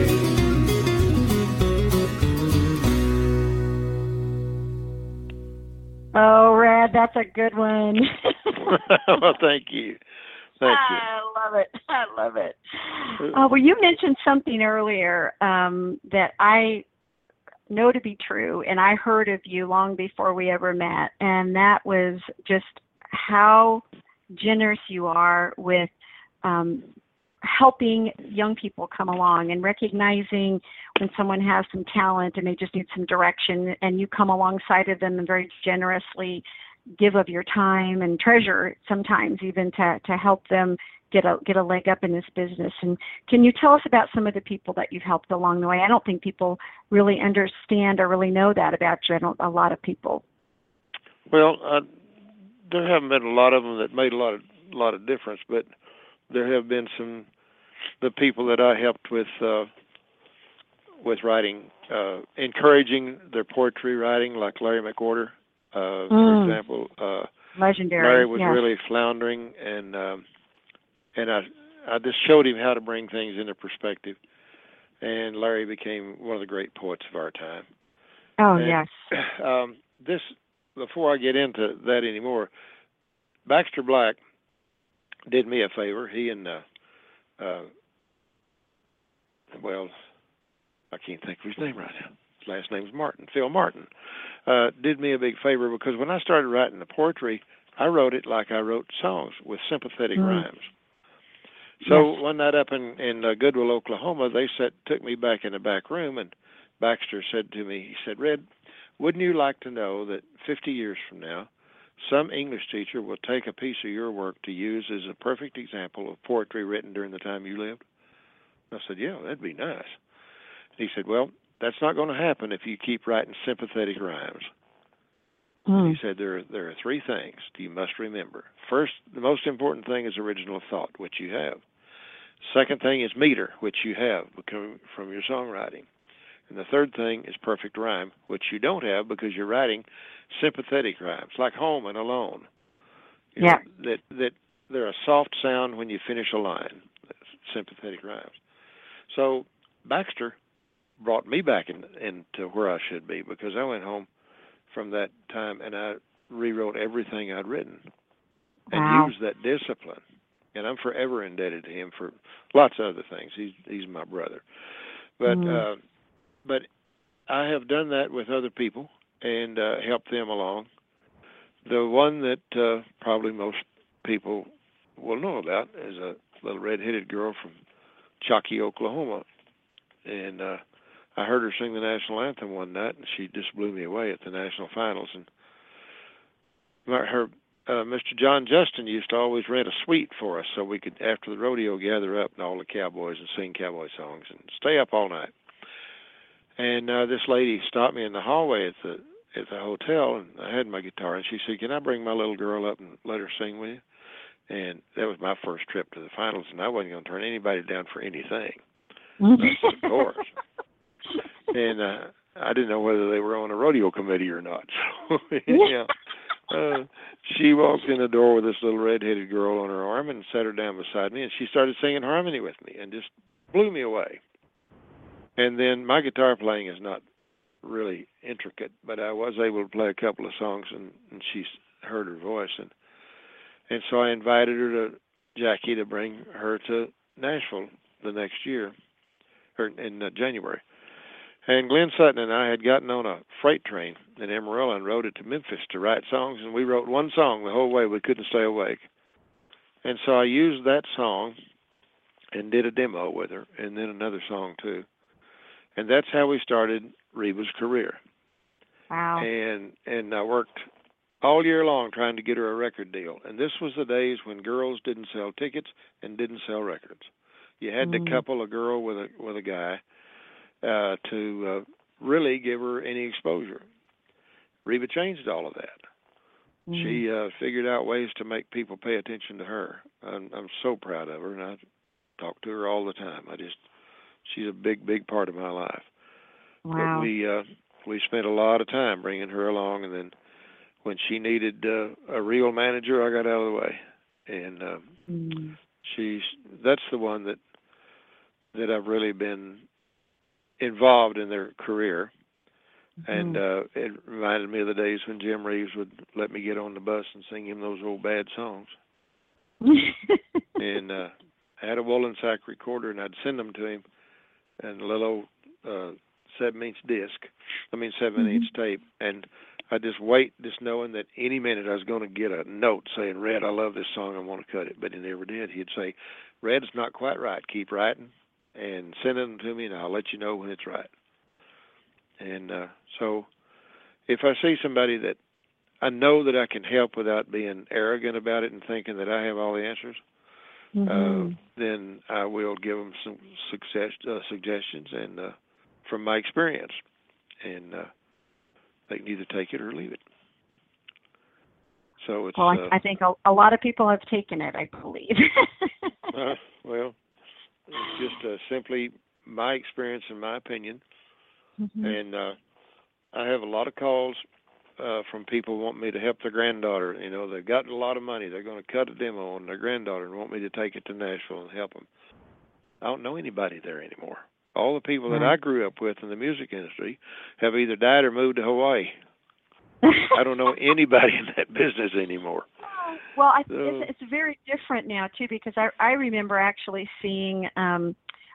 Oh, Rad, that's a good one. Well, thank you. Thank you. I love it. I love it. Uh, well, you mentioned something earlier um, that I know to be true, and I heard of you long before we ever met, and that was just how generous you are with um, helping young people come along and recognizing when someone has some talent and they just need some direction, and you come alongside of them and very generously give of your time and treasure sometimes even to, to help them get a get a leg up in this business. And can you tell us about some of the people that you've helped along the way? I don't think people really understand or really know that about you. I don't, a lot of people. Well, uh, there haven't been a lot of them that made a lot of a lot of difference, but there have been some. The people that I helped with uh, with writing, uh, encouraging their poetry writing, like Larry McWhorter, uh, mm. for example. Uh, Legendary. Larry was yes. really floundering, and um, and I I just showed him how to bring things into perspective, and Larry became one of the great poets of our time. Oh and, yes. Um, this before I get into that anymore, Baxter Black did me a favor. He and uh, uh, well, I can't think of his name right now. last name's Martin, Phil Martin, uh, did me a big favor because when I started writing the poetry, I wrote it like I wrote songs with sympathetic mm. rhymes. So yes. one night up in, in uh, Goodwell, Oklahoma, they said, took me back in the back room, and Baxter said to me, he said, Red, wouldn't you like to know that fifty years from now, some English teacher will take a piece of your work to use as a perfect example of poetry written during the time you lived? I said, yeah, that'd be nice. He said, well, that's not going to happen if you keep writing sympathetic rhymes. Mm. And he said, there are, there are three things you must remember. First, the most important thing is original thought, which you have. Second thing is meter, which you have from your songwriting. And the third thing is perfect rhyme, which you don't have because you're writing sympathetic rhymes, like home and alone. You yeah. know, that, that they're a soft sound when you finish a line, sympathetic rhymes. So Baxter brought me back in, into where I should be because I went home from that time and I rewrote everything I'd written and wow. used that discipline. And I'm forever indebted to him for lots of other things. He's he's my brother. But mm. uh, but I have done that with other people and uh, helped them along. The one that uh, probably most people will know about is a little red-headed girl from Chalky, Oklahoma. And uh, I heard her sing the national anthem one night, and she just blew me away at the national finals. And her uh, Mister John Justin used to always rent a suite for us so we could, after the rodeo, gather up and all the cowboys and sing cowboy songs and stay up all night. And uh, this lady stopped me in the hallway at the at the hotel, and I had my guitar, and she said, can I bring my little girl up and let her sing with you? And that was my first trip to the finals, and I wasn't going to turn anybody down for anything. Said, of course. And uh, I didn't know whether they were on a rodeo committee or not. So, yeah. Uh, she walked in the door with this little red-headed girl on her arm and sat her down beside me, and she started singing harmony with me and just blew me away. And then my guitar playing is not really intricate, but I was able to play a couple of songs, and, and she heard her voice. And and so I invited her to Jackie to bring her to Nashville the next year, or in uh, January. And Glenn Sutton and I had gotten on a freight train in Amarillo and rode it to Memphis to write songs, and we wrote one song the whole way. We couldn't stay awake. And so I used that song and did a demo with her, and then another song too. And that's how we started Reba's career. Wow. And and I worked all year long trying to get her a record deal. And this was the days when girls didn't sell tickets and didn't sell records. You had mm. to couple a girl with a with a guy uh, to uh, really give her any exposure. Reba changed all of that. Mm. She uh, figured out ways to make people pay attention to her. I'm, I'm so proud of her, and I talk to her all the time. I just she's a big, big part of my life. Wow. But we uh, we spent a lot of time bringing her along, and then when she needed uh, a real manager, I got out of the way. And uh, mm. she's that's the one that that I've really been involved in their career. Mm-hmm. And uh, it reminded me of the days when Jim Reeves would let me get on the bus and sing him those old bad songs. And uh, I had a Wollensack recorder, and I'd send them to him, and a little old uh, seven-inch disc, I mean seven-inch mm-hmm. tape, and I'd just wait, just knowing that any minute I was going to get a note saying, Red, I love this song, I want to cut it. But he never did. He'd say, Red, it's not quite right. Keep writing and send them to me, and I'll let you know when it's right. And uh, so if I see somebody that I know that I can help without being arrogant about it and thinking that I have all the answers, mm-hmm. uh, then I will give them some success, uh, suggestions and uh, from my experience. And uh, they can either take it or leave it. So it's. Well, I, uh, I think a, a lot of people have taken it, I believe. uh, well, it's just uh, simply my experience and my opinion. Mm-hmm. And uh, I have a lot of calls uh, from people wanting me to help their granddaughter. You know, they've got a lot of money. They're going to cut a demo on their granddaughter and want me to take it to Nashville and help them. I don't know anybody there anymore. All the people that I grew up with in the music industry have either died or moved to Hawaii. I don't know anybody in that business anymore. Well, I, so, it's, it's very different now, too, because I, I remember actually seeing um,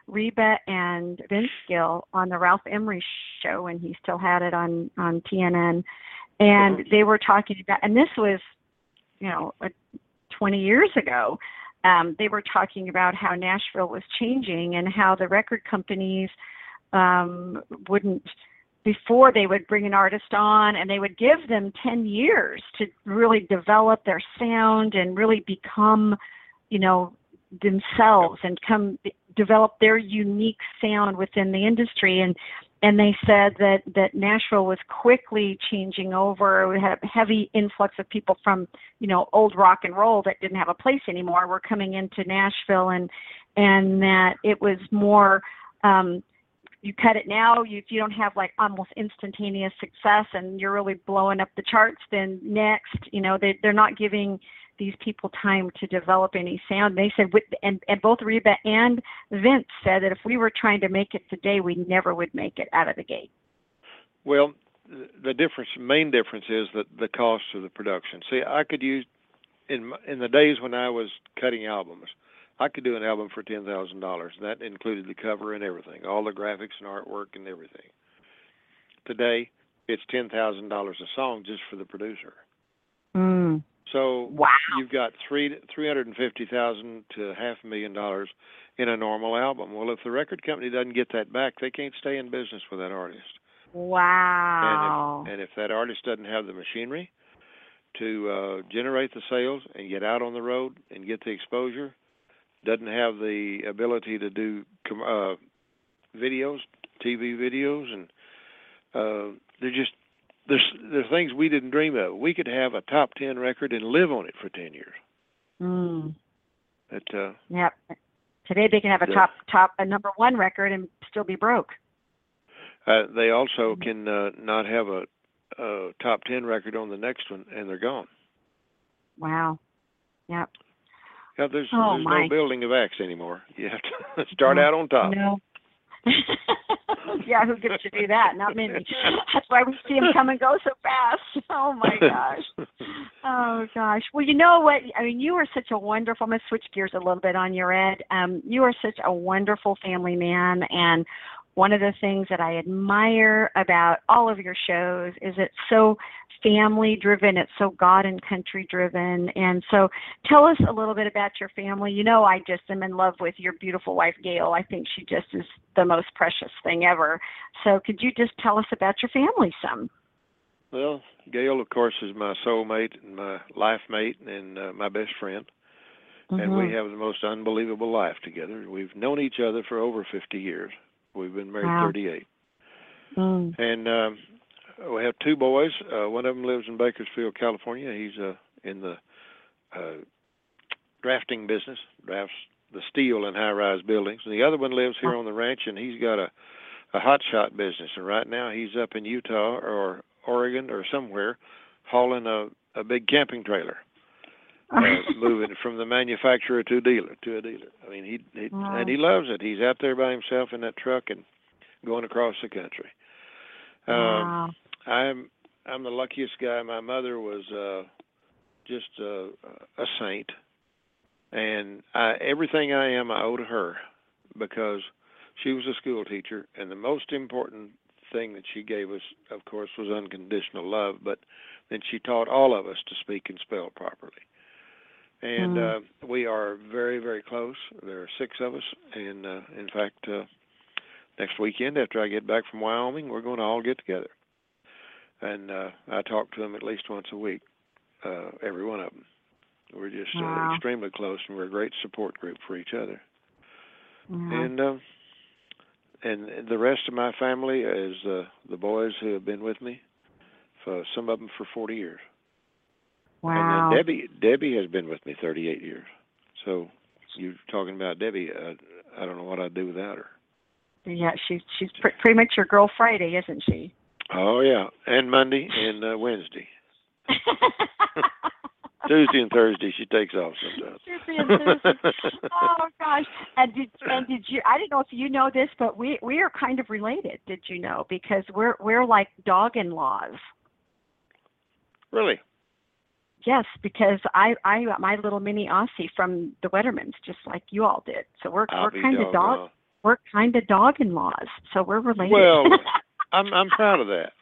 Reba and Vince Gill on the Ralph Emery show when he still had it on, on T N N. And they were talking about, and this was, you know, twenty years ago, um, they were talking about how Nashville was changing and how the record companies um, wouldn't, before they would bring an artist on, and they would give them ten years to really develop their sound and really become, you know, themselves and come develop their unique sound within the industry. And and they said that, that Nashville was quickly changing over. We had a heavy influx of people from, you know, old rock and roll that didn't have a place anymore were coming into Nashville, and and that it was more, um, you cut it now, you, if you don't have like almost instantaneous success and you're really blowing up the charts, then next, you know, they, they're not giving these people time to develop any sound. They said, with, and, and both Reba and Vince said that if we were trying to make it today, we never would make it out of the gate. Well, the difference, main difference is that the cost of the production. See, I could use, in in the days when I was cutting albums, I could do an album for ten thousand dollars. That included the cover and everything, all the graphics and artwork and everything. Today, it's ten thousand dollars a song just for the producer. Mm. So wow. You've got three three hundred and fifty thousand to half a million dollars in a normal album. Well, if the record company doesn't get that back, they can't stay in business with that artist. Wow. And if, and if that artist doesn't have the machinery to uh, generate the sales and get out on the road and get the exposure, doesn't have the ability to do uh, videos, T V videos, and uh, they're just there's there's things we didn't dream of. We could have a top ten record and live on it for ten years. Mm. But, uh, yep. Today they can have a the, top top a number one record and still be broke. Uh, they also can uh, not have a, a top ten record on the next one, and they're gone. Wow. Yep. Yeah, there's oh, there's my. no building of acts anymore. You have to start no, out on top. No. Yeah, who gets to do that? Not many. That's why we see them come and go so fast. Oh, my gosh. Oh, gosh. Well, you know what? I mean, you are such a wonderful, I'm going to switch gears a little bit on your end. Um, you are such a wonderful family man, and one of the things that I admire about all of your shows is it's so family driven, it's so God and country driven. And so tell us a little bit about your family. You know, I just am in love with your beautiful wife, Gail. I think she just is the most precious thing ever. So could you just tell us about your family some? Well, Gail, of course, is my soulmate and my life mate and uh, my best friend. Mm-hmm. And we have the most unbelievable life together. We've known each other for over fifty years. We've been married wow. thirty-eight. Mm. And um, we have two boys. Uh, one of them lives in Bakersfield, California. He's uh, in the uh, drafting business, drafts the steel in high-rise buildings. And the other one lives here on the ranch, and he's got a, a hot shot business. And right now he's up in Utah or Oregon or somewhere hauling a, a big camping trailer. Uh, moving from the manufacturer to a dealer to a dealer. I mean, he, he wow. and he loves it. He's out there by himself in that truck and going across the country. Wow. Um, I'm I'm the luckiest guy. My mother was uh, just a, a saint, and I, everything I am I owe to her because she was a school teacher, and the most important thing that she gave us, of course, was unconditional love. But then she taught all of us to speak and spell properly. And uh, we are very, very close. There are six of us. And, uh, in fact, uh, next weekend after I get back from Wyoming, we're going to all get together. And uh, I talk to them at least once a week, uh, every one of them. We're just wow. uh, extremely close, and we're a great support group for each other. Wow. And uh, and the rest of my family is uh, the boys who have been with me, for some of them for forty years. Wow. And then Debbie, Debbie has been with me thirty-eight years. So you're talking about Debbie. Uh, I don't know what I'd do without her. Yeah, she's she's pr- pretty much your girl Friday, isn't she? Oh, yeah. And Monday and uh, Wednesday. Tuesday and Thursday she takes off sometimes. Tuesday and Thursday. Oh, gosh. And did, and did you, I don't know if you know this, but we, we are kind of related, did you know? Because we're we're like dog-in-laws. Really? Yes, because I, I got my little mini Aussie from the Wettermans, just like you all did. So we're I'll we're kind of dog. we're kind of dog-in-laws, so we're related. Well, I'm I'm proud of that.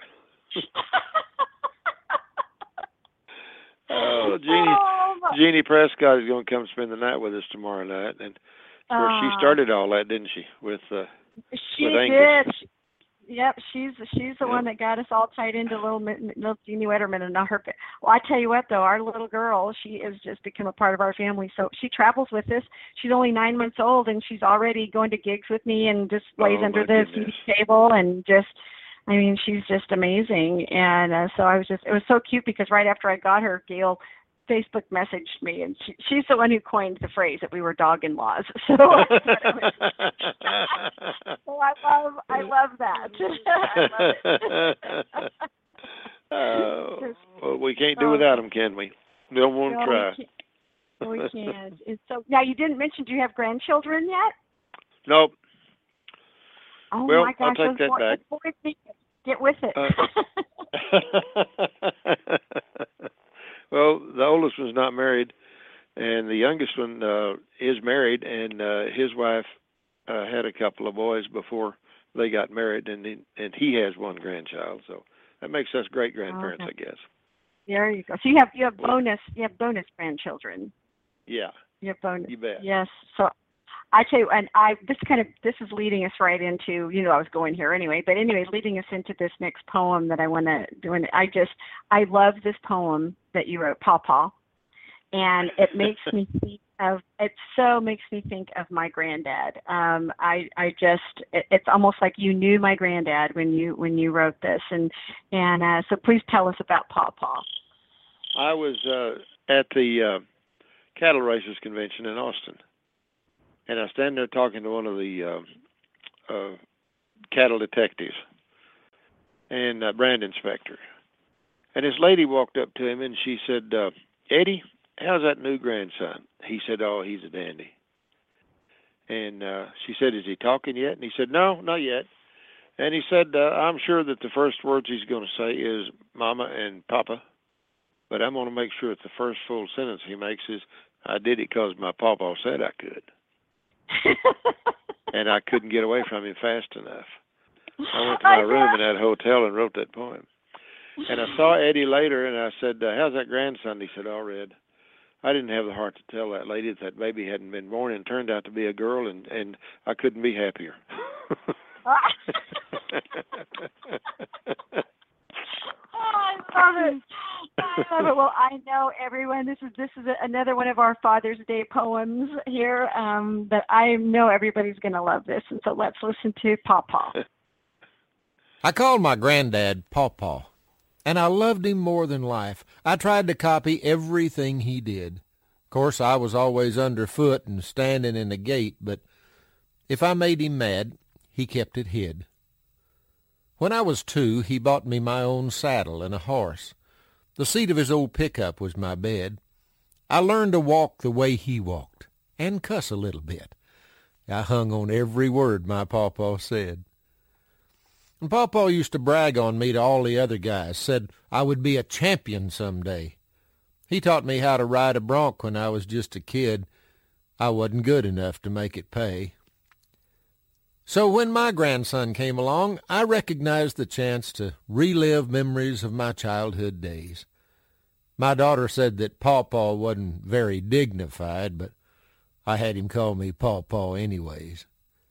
Oh, Jeannie, Oh, Jeannie Prescott is going to come spend the night with us tomorrow night, and of course she uh, started all that, didn't she? With uh, she with did. Angus. She, yep, she's she's the Yep. one that got us all tied into little little Jeannie Wetterman and her. Well, I tell you what, though, our little girl, she has just become a part of our family. So she travels with us. She's only nine months old, and she's already going to gigs with me and just lays Oh, under my the goodness. T V table and just. I mean, she's just amazing, and uh, so I was just. It was so cute because right after I got her, Gail Facebook messaged me, and she, she's the one who coined the phrase that we were dog-in-laws. So, I, so I love, I love that. I love it. Oh, well, we can't do without them, can we? We don't want to No, try. we can't. We can't. It's so now you didn't mention. Do you have grandchildren yet? Nope. Oh Well, my gosh! I'll take those that boys- back. those boys need to Get with it. Uh, well, the oldest one's not married, and the youngest one uh, is married, and uh, his wife uh, had a couple of boys before they got married, and he, and he has one grandchild, so that makes us great grandparents, Okay. I guess. There you go. So you have you have bonus you have bonus grandchildren. Yeah, You have bonus. you bet. Yes. So I tell you, and I this kind of this is leading us right into, you know, I was going here anyway, but anyway, leading us into this next poem that I want to do. And I just I love this poem that you wrote, Paw Paw, and it makes me think of it. So makes me think of my granddad. Um, I I just it, it's almost like you knew my granddad when you when you wrote this, and and uh, so please tell us about Paw Paw. I was uh, at the uh, Cattle Racers Convention in Austin, and I stand there talking to one of the uh, uh, cattle detectives and uh, brand inspector. And this lady walked up to him and she said, uh, Eddie, how's that new grandson? He said, oh, he's a dandy. And uh, she said, is he talking yet? And he said, no, not yet. And he said, uh, I'm sure that the first words he's going to say is Mama and Papa. But I'm going to make sure that the first full sentence he makes is, I did it because my papa said I could. And I couldn't get away from him fast enough. I went to my room in that hotel and wrote that poem. And I saw Eddie later, and I said, uh, how's that grandson? He said, oh, Red, I didn't have the heart to tell that lady that that baby hadn't been born, and turned out to be a girl, and, and I couldn't be happier. I love it. I love it. Well, I know everyone. This is this is another one of our Father's Day poems here. Um, but I know everybody's going to love this, and so let's listen to Paw Paw. I called my granddad Paw Paw, and I loved him more than life. I tried to copy everything he did. Of course, I was always underfoot and standing in the gate, but if I made him mad, he kept it hid. When I was two, he bought me my own saddle and a horse. The seat of his old pickup was my bed. I learned to walk the way he walked, and cuss a little bit. I hung on every word my pawpaw said. And Pawpaw used to brag on me to all the other guys, said I would be a champion someday. He taught me how to ride a bronc when I was just a kid. I wasn't good enough to make it pay. So when my grandson came along, I recognized the chance to relive memories of my childhood days. My daughter said that Pawpaw wasn't very dignified, but I had him call me Pawpaw anyways.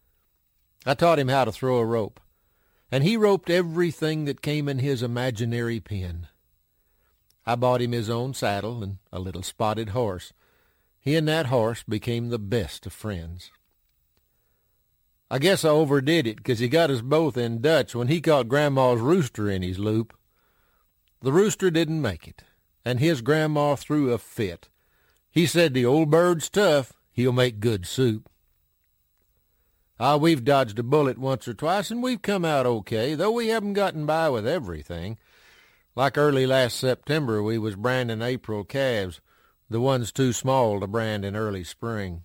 I taught him how to throw a rope, and he roped everything that came in his imaginary pen. I bought him his own saddle and a little spotted horse. He and that horse became the best of friends. I guess I overdid it, 'cause he got us both in Dutch when he caught Grandma's rooster in his loop. The rooster didn't make it, and his grandma threw a fit. He said the old bird's tough, he'll make good soup. Ah, we've dodged a bullet once or twice, and we've come out okay, though we haven't gotten by with everything. Like early last September, we was branding April calves, the ones too small to brand in early spring.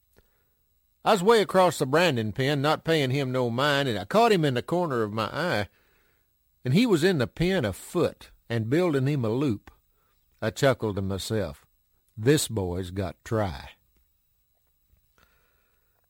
I was way across the branding pen, not paying him no mind, and I caught him in the corner of my eye, and he was in the pen a foot and building him a loop. I chuckled to myself, this boy's got try.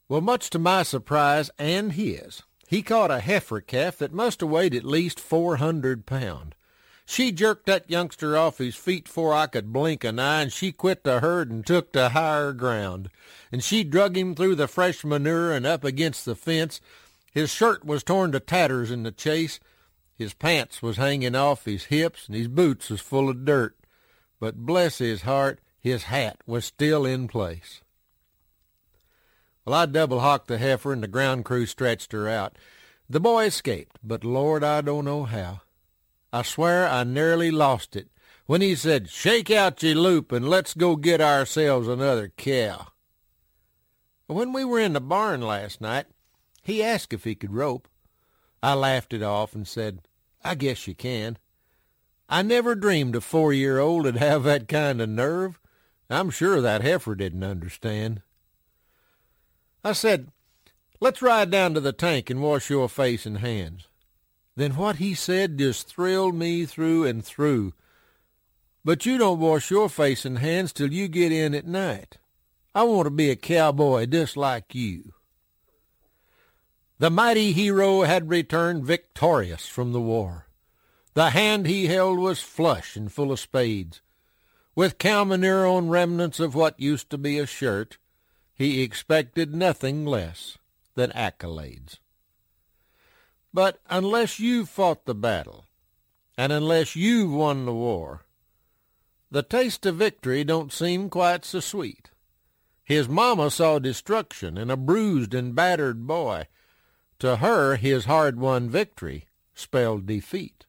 Well, much to my surprise and his, he caught a heifer calf that must have weighed at least four hundred pounds. She jerked that youngster off his feet before I could blink an eye, and she quit the herd and took to higher ground. And she drug him through the fresh manure and up against the fence. His shirt was torn to tatters in the chase. His pants was hanging off his hips, and his boots was full of dirt. But bless his heart, his hat was still in place. Well, I double-hocked the heifer, and the ground crew stretched her out. The boy escaped, but Lord, I don't know how. I swear I nearly lost it when he said, "Shake out your loop and let's go get ourselves another cow." When we were in the barn last night, he asked if he could rope. I laughed it off and said, "I guess you can." I never dreamed a four-year-old would have that kind of nerve. I'm sure that heifer didn't understand. I said, "Let's ride down to the tank and wash your face and hands." Then what he said just thrilled me through and through. "But you don't wash your face and hands till you get in at night. I want to be a cowboy just like you." The mighty hero had returned victorious from the war. The hand he held was flush and full of spades. With cow manure on remnants of what used to be a shirt, he expected nothing less than accolades. But unless you've fought the battle, and unless you've won the war, the taste of victory don't seem quite so sweet. His mama saw destruction in a bruised and battered boy. To her, his hard-won victory spelled defeat.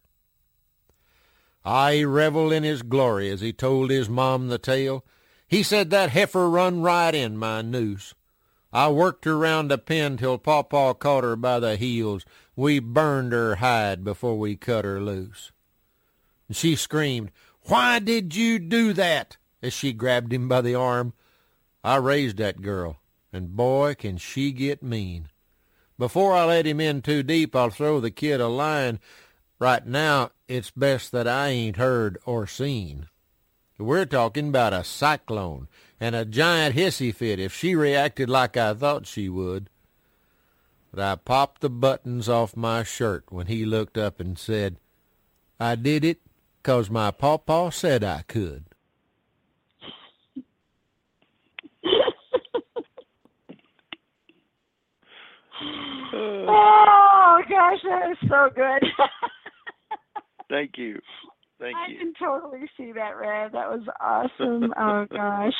I reveled in his glory as he told his mom the tale. He said that heifer run right in my noose. I worked her round the pen till Pawpaw caught her by the heels. We burned her hide before we cut her loose. And she screamed, "Why did you do that?" as she grabbed him by the arm. I raised that girl, and boy, can she get mean. Before I let him in too deep, I'll throw the kid a line. Right now, it's best that I ain't heard or seen. We're talking about a cyclone and a giant hissy fit if she reacted like I thought she would. But I popped the buttons off my shirt when he looked up and said, "I did it 'cause my pawpaw said I could." Oh, gosh, that is so good. Thank you. Thank I you. can totally see that, Red. That was awesome. Oh, gosh.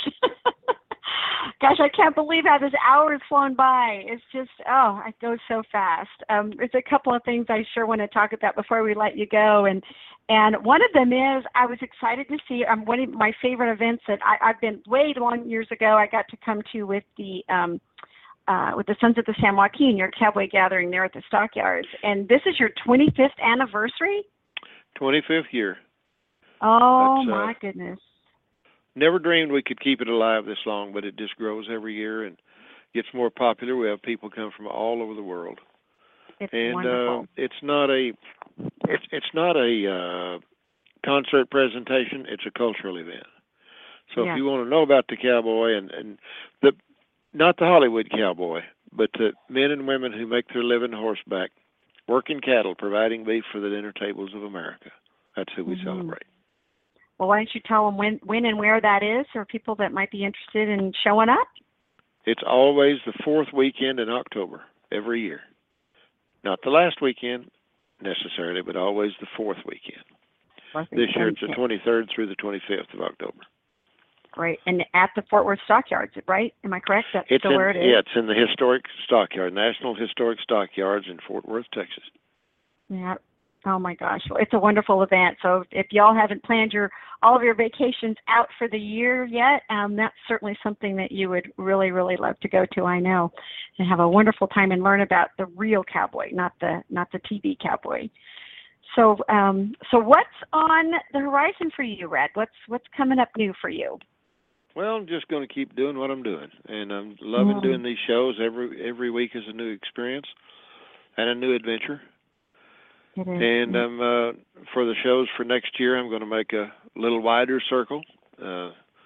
Gosh, I can't believe how this hour has flown by. It's just, oh, it goes so fast. Um, there's a couple of things I sure want to talk about before we let you go. And and one of them is I was excited to see um, one of my favorite events that I, I've been way long years ago I got to come to with the um, uh, with the Sons of the San Joaquin, your cowboy gathering there at the stockyards. And this is your twenty-fifth anniversary? twenty-fifth year. Oh, That's, uh, my goodness. Never dreamed we could keep it alive this long, but it just grows every year and gets more popular. We have people come from all over the world. It's and wonderful. Uh, it's not a it's it's not a uh, concert presentation. It's a cultural event. So Yeah. if you want to know about the cowboy and, and the not the Hollywood cowboy, but the men and women who make their living horseback, working cattle, providing beef for the dinner tables of America, that's who we Mhm. celebrate. Well, why don't you tell them when, when and where that is, or people that might be interested in showing up? It's always the fourth weekend in October every year. Not the last weekend necessarily, but always the fourth weekend. This year it's the twenty-third through the twenty-fifth of October. Great. And at the Fort Worth Stockyards, right? Am I correct? That's It's still in, where it is? yeah, it's in the historic stockyard, National Historic Stockyards in Fort Worth, Texas. Yeah. Oh my gosh. Well, it's a wonderful event. So if y'all haven't planned your all of your vacations out for the year yet, um, that's certainly something that you would really, really love to go to, I know, and have a wonderful time and learn about the real cowboy, not the not the T V cowboy. So um, so what's on the horizon for you, Red? What's what's coming up new for you? Well, I'm just going to keep doing what I'm doing, and I'm loving Mm. doing these shows. Every every week is a new experience and a new adventure. It is. And um, uh, for the shows for next year, I'm going to make a little wider circle, uh,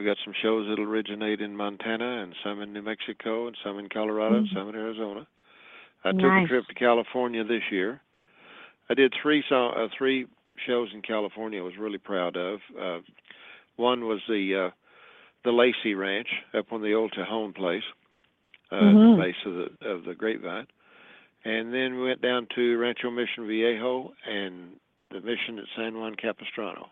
I got some shows that'll originate in Montana and some in New Mexico and some in Colorado Mm-hmm. and some in Arizona. I Nice. took a trip to California this year. I did three so, uh, three shows in California I was really proud of. Uh, one was the uh, the Lacey Ranch up on the old Tejon place, uh, Mhm. at the base of the of the Grapevine, and then we went down to Rancho Mission Viejo and the mission at San Juan Capistrano.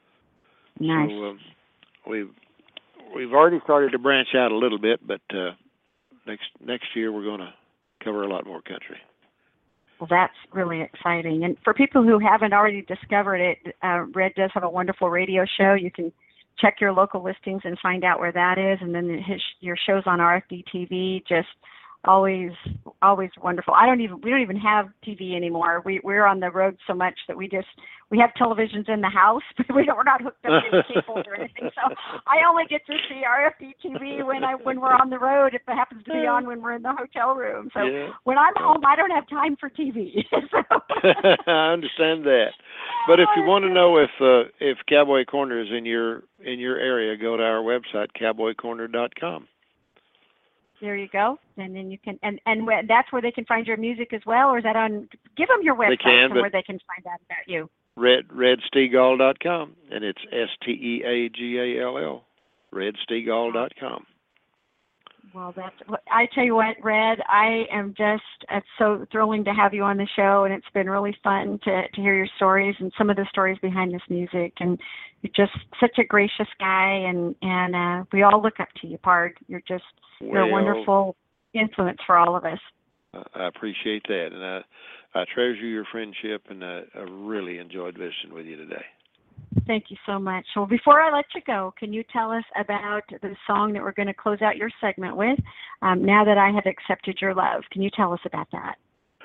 Nice. So um, we've we've already started to branch out a little bit, but uh, next next year we're going to cover a lot more country. Well, that's really exciting. And for people who haven't already discovered it, uh, Red does have a wonderful radio show. You can check your local listings and find out where that is. And then his, your shows on R F D T V, just always, always wonderful. I don't even, we don't even have T V anymore. We, we're on the road so much that we just, we have televisions in the house, but we don't, we're not hooked up to any cables or anything. So I only get to see R F D T V when I, when we're on the road, if it happens to be on when we're in the hotel room. So Yeah. when I'm home, I don't have time for T V. So. I understand that. But if you want to know if uh, if Cowboy Corner is in your in your area, go to our website, cowboy corner dot com. There you go, and then you can, and and wh- that's where they can find your music as well, or is that on? Give them your website They can, so but- where they can find out about you. Red red stegall dot com, and it's S T E A G A L L, red stegall dot com. Well, that's. I tell you what, Red, I am just. It's so thrilling to have you on the show, and it's been really fun to to hear your stories and some of the stories behind this music. And you're just such a gracious guy, and and uh, we all look up to you, Pard. You're just you're a Well, wonderful influence for all of us. I appreciate that, and I I treasure your friendship, and I, I really enjoyed visiting with you today. Thank you so much. Well, before I let you go, can you tell us about the song that we're going to close out your segment with, um, Now That I Have Accepted Your Love? Can you tell us about that?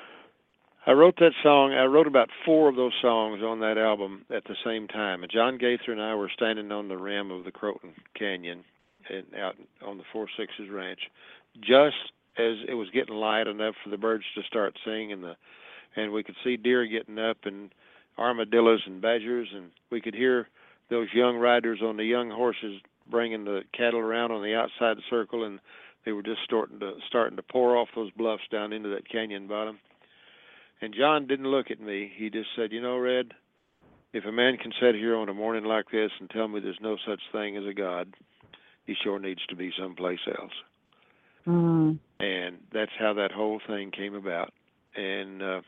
I wrote that song, I wrote about four of those songs on that album at the same time. And John Gaither and I were standing on the rim of the Croton Canyon and out on the Four Sixes Ranch, just as it was getting light enough for the birds to start singing, and the and we could see deer getting up and armadillos and badgers, and we could hear those young riders on the young horses bringing the cattle around on the outside circle, and they were just starting to starting to pour off those bluffs down into that canyon bottom. And John didn't look at me. He just said, "You know, Red, if a man can sit here on a morning like this and tell me there's no such thing as a God, he sure needs to be someplace else." Mm. And that's how that whole thing came about. And uh,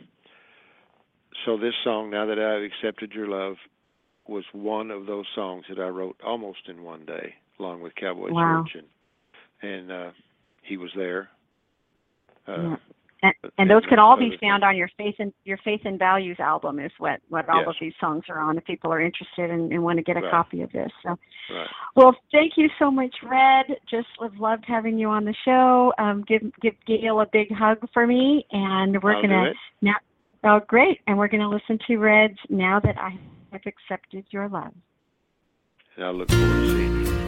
so this song, Now That I've Accepted Your Love, was one of those songs that I wrote almost in one day, along with Cowboy Wow. Church, and, and uh, he was there. Uh, Yeah. And, but- and those can all be other found things. on your Faith and your Faith and Values album. Is what, what all Yes. of these songs are on. If people are interested and, and want to get a Right. copy of this, so Right. well, thank you so much, Red. Just have loved having you on the show. Um, give give Gail a big hug for me, and we're I'll gonna do it. now. Oh, great! And we're gonna listen to Red's "Now That I Have Accepted Your Love." And I look forward to seeing you.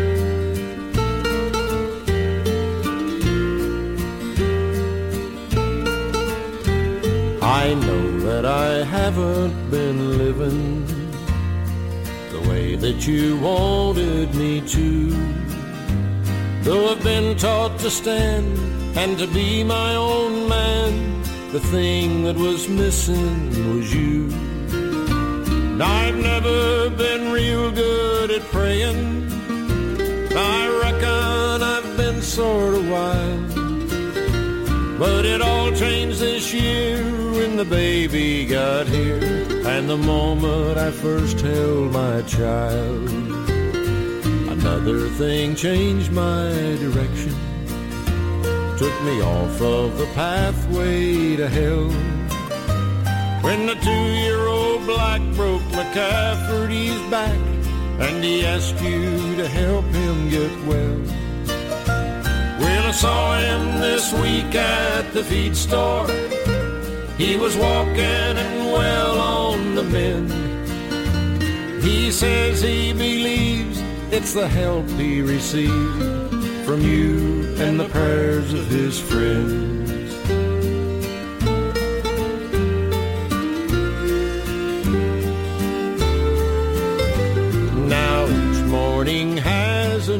I know that I haven't been living the way that you wanted me to, though I've been taught to stand and to be my own man. The thing that was missing was you. And I've never been real good at praying. I reckon I've been sort of wild, but it all changed this year when the baby got here, and the moment I first held my child. Another thing changed my direction, took me off of the pathway to hell. When the two-year-old black broke McCafferty's back, and he asked you to help him get well. Well, I saw him this week at the feed store. He was walking and well on the mend. He says he believes it's the help he received from you and the prayers of his friends. Now each morning has a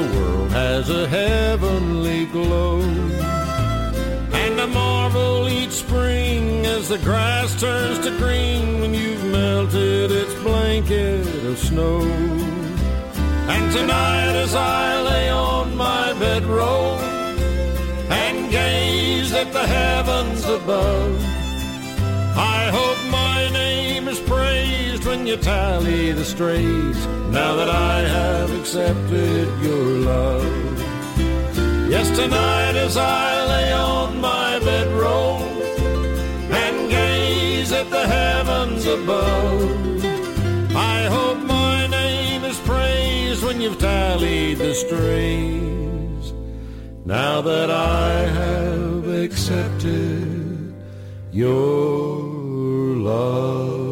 world has a heavenly glow. And I marvel each spring as the grass turns to green when you've melted its blanket of snow. And tonight as I lay on my bedroll and gaze at the heavens above, I hope my name is praised when you tally the strays, now that I have accepted your love. Yes, tonight as I lay on my bedroll and gaze at the heavens above, I hope my name is praised when you've tallied the strays, now that I have accepted your love.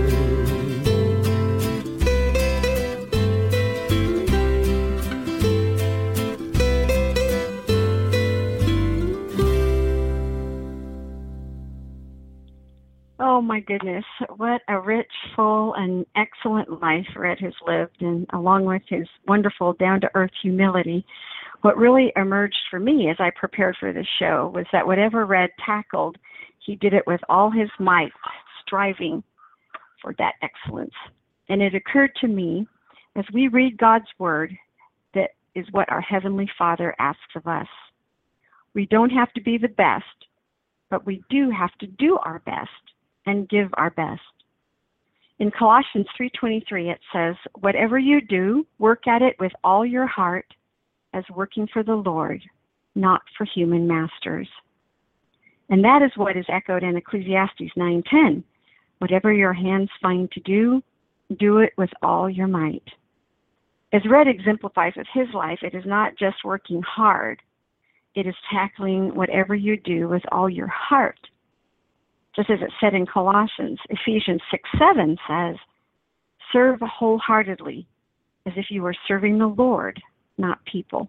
Oh my goodness, what a rich, full, and excellent life Red has lived, and along with his wonderful down-to-earth humility, what really emerged for me as I prepared for this show was that whatever Red tackled, he did it with all his might, striving for that excellence. And it occurred to me, as we read God's Word, that is what our Heavenly Father asks of us. We don't have to be the best, but we do have to do our best and give our best. In Colossians three twenty-three, it says, "Whatever you do, work at it with all your heart, as working for the Lord, not for human masters." And that is what is echoed in Ecclesiastes nine ten. Whatever your hands find to do, do it with all your might. As Red exemplifies with his life, it is not just working hard. It is tackling whatever you do with all your heart. Just as it said in Colossians, Ephesians six seven says, "Serve wholeheartedly, as if you were serving the Lord, not people."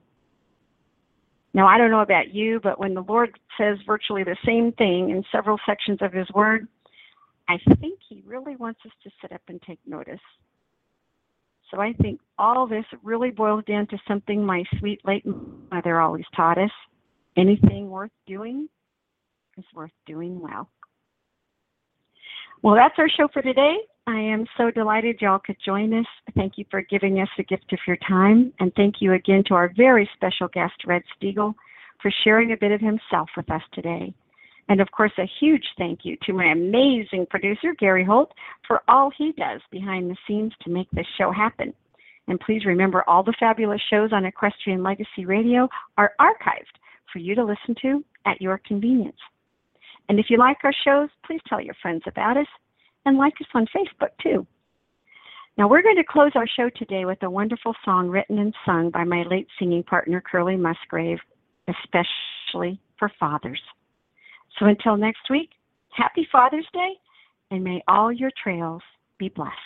Now, I don't know about you, but when the Lord says virtually the same thing in several sections of his word, I think he really wants us to sit up and take notice. So I think all this really boils down to something my sweet late mother always taught us. Anything worth doing is worth doing well. Well, that's our show for today. I am so delighted y'all could join us. Thank you for giving us the gift of your time. And thank you again to our very special guest, Red Steagall, for sharing a bit of himself with us today. And of course, a huge thank you to my amazing producer, Gary Holt, for all he does behind the scenes to make this show happen. And please remember, all the fabulous shows on Equestrian Legacy Radio are archived for you to listen to at your convenience. And if you like our shows, please tell your friends about us and like us on Facebook too. Now we're going to close our show today with a wonderful song written and sung by my late singing partner, Curly Musgrave, especially for fathers. So until next week, happy Father's Day, and may all your trails be blessed.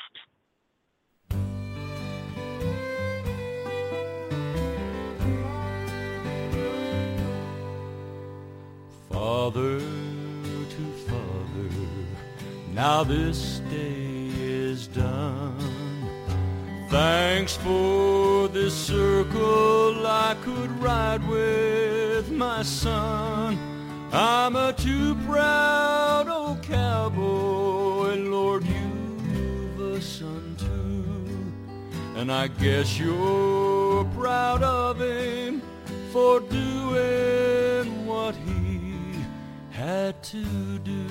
Father to father, now this day is done. Thanks for this circle I could ride with my son. I'm a too proud old cowboy, Lord, you've a son too. And I guess you're proud of him for doing what he had to do.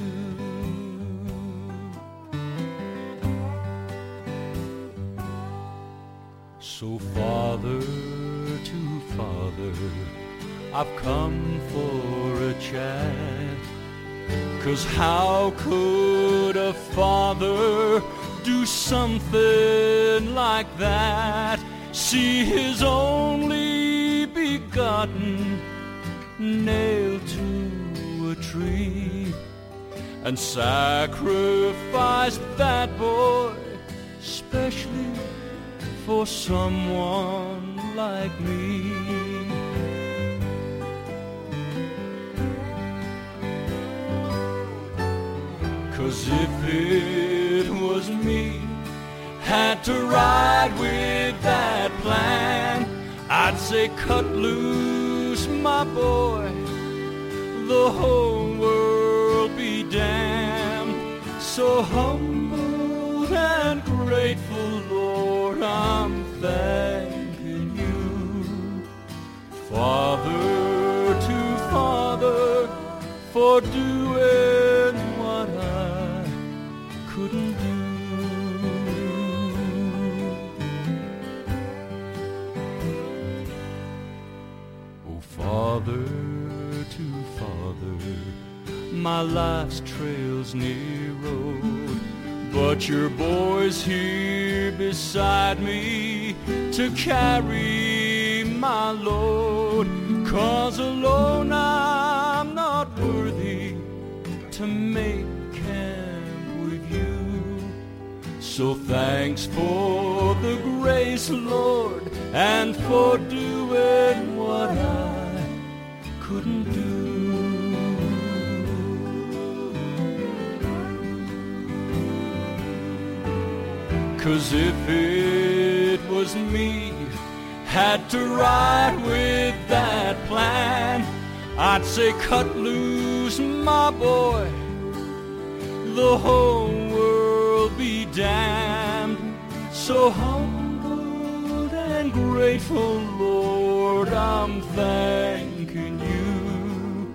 So father to father, I've come for a chat. 'Cause how could a father do something like that? See his only begotten nailed to a tree and sacrifice that boy, especially for someone like me. 'Cause if it was me had to ride with that plan, I'd I'd say cut loose, my boy, the whole world be damned. So humble and grateful, Lord, I'm thanking you. Father to Father, for doing what I couldn't do. Oh, Father to Father, my life's trail's near road, but your boy's here beside me to carry my load. 'Cause alone I'm not worthy to make camp with you. So thanks for the grace, Lord, and for doing what I couldn't do. 'Cause if it was me had to ride with that plan, I'd say cut loose, my boy, the whole world be damned. So humbled and grateful, Lord, I'm thanking you.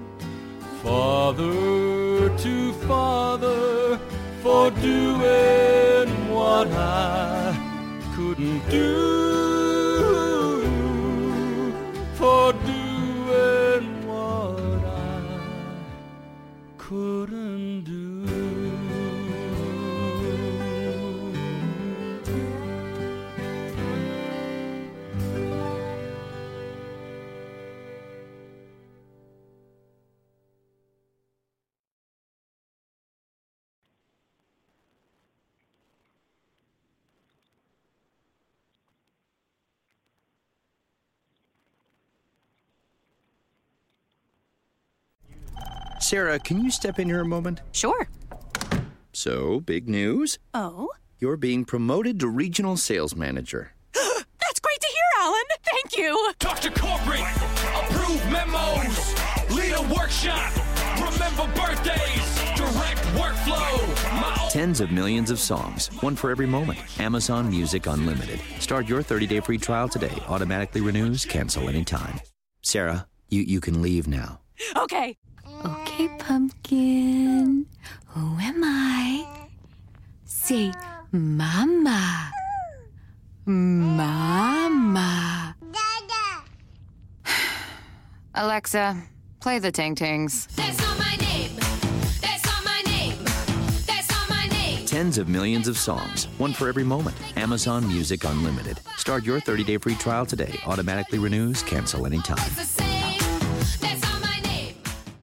Father to Father, for doing what I couldn't do. For doing what I couldn't do. Sarah, can you step in here a moment? Sure. So, big news. Oh? You're being promoted to regional sales manager. That's great to hear, Alan. Thank you. Talk to corporate. Approve memos. Lead a workshop. Remember birthdays. Direct workflow. My Tens of millions of songs, one for every moment. Amazon Music Unlimited. Start your thirty-day free trial today. Automatically renews, cancel anytime. Sarah, you, you can leave now. Okay. Okay, pumpkin. Who am I? Say, Mama. Mama. Alexa, play the Ting Tings. That's not my name. That's not my name. That's not my name. Tens of millions of songs, one for every moment. Amazon Music Unlimited. Start your thirty-day free trial today. Automatically renews, cancel anytime.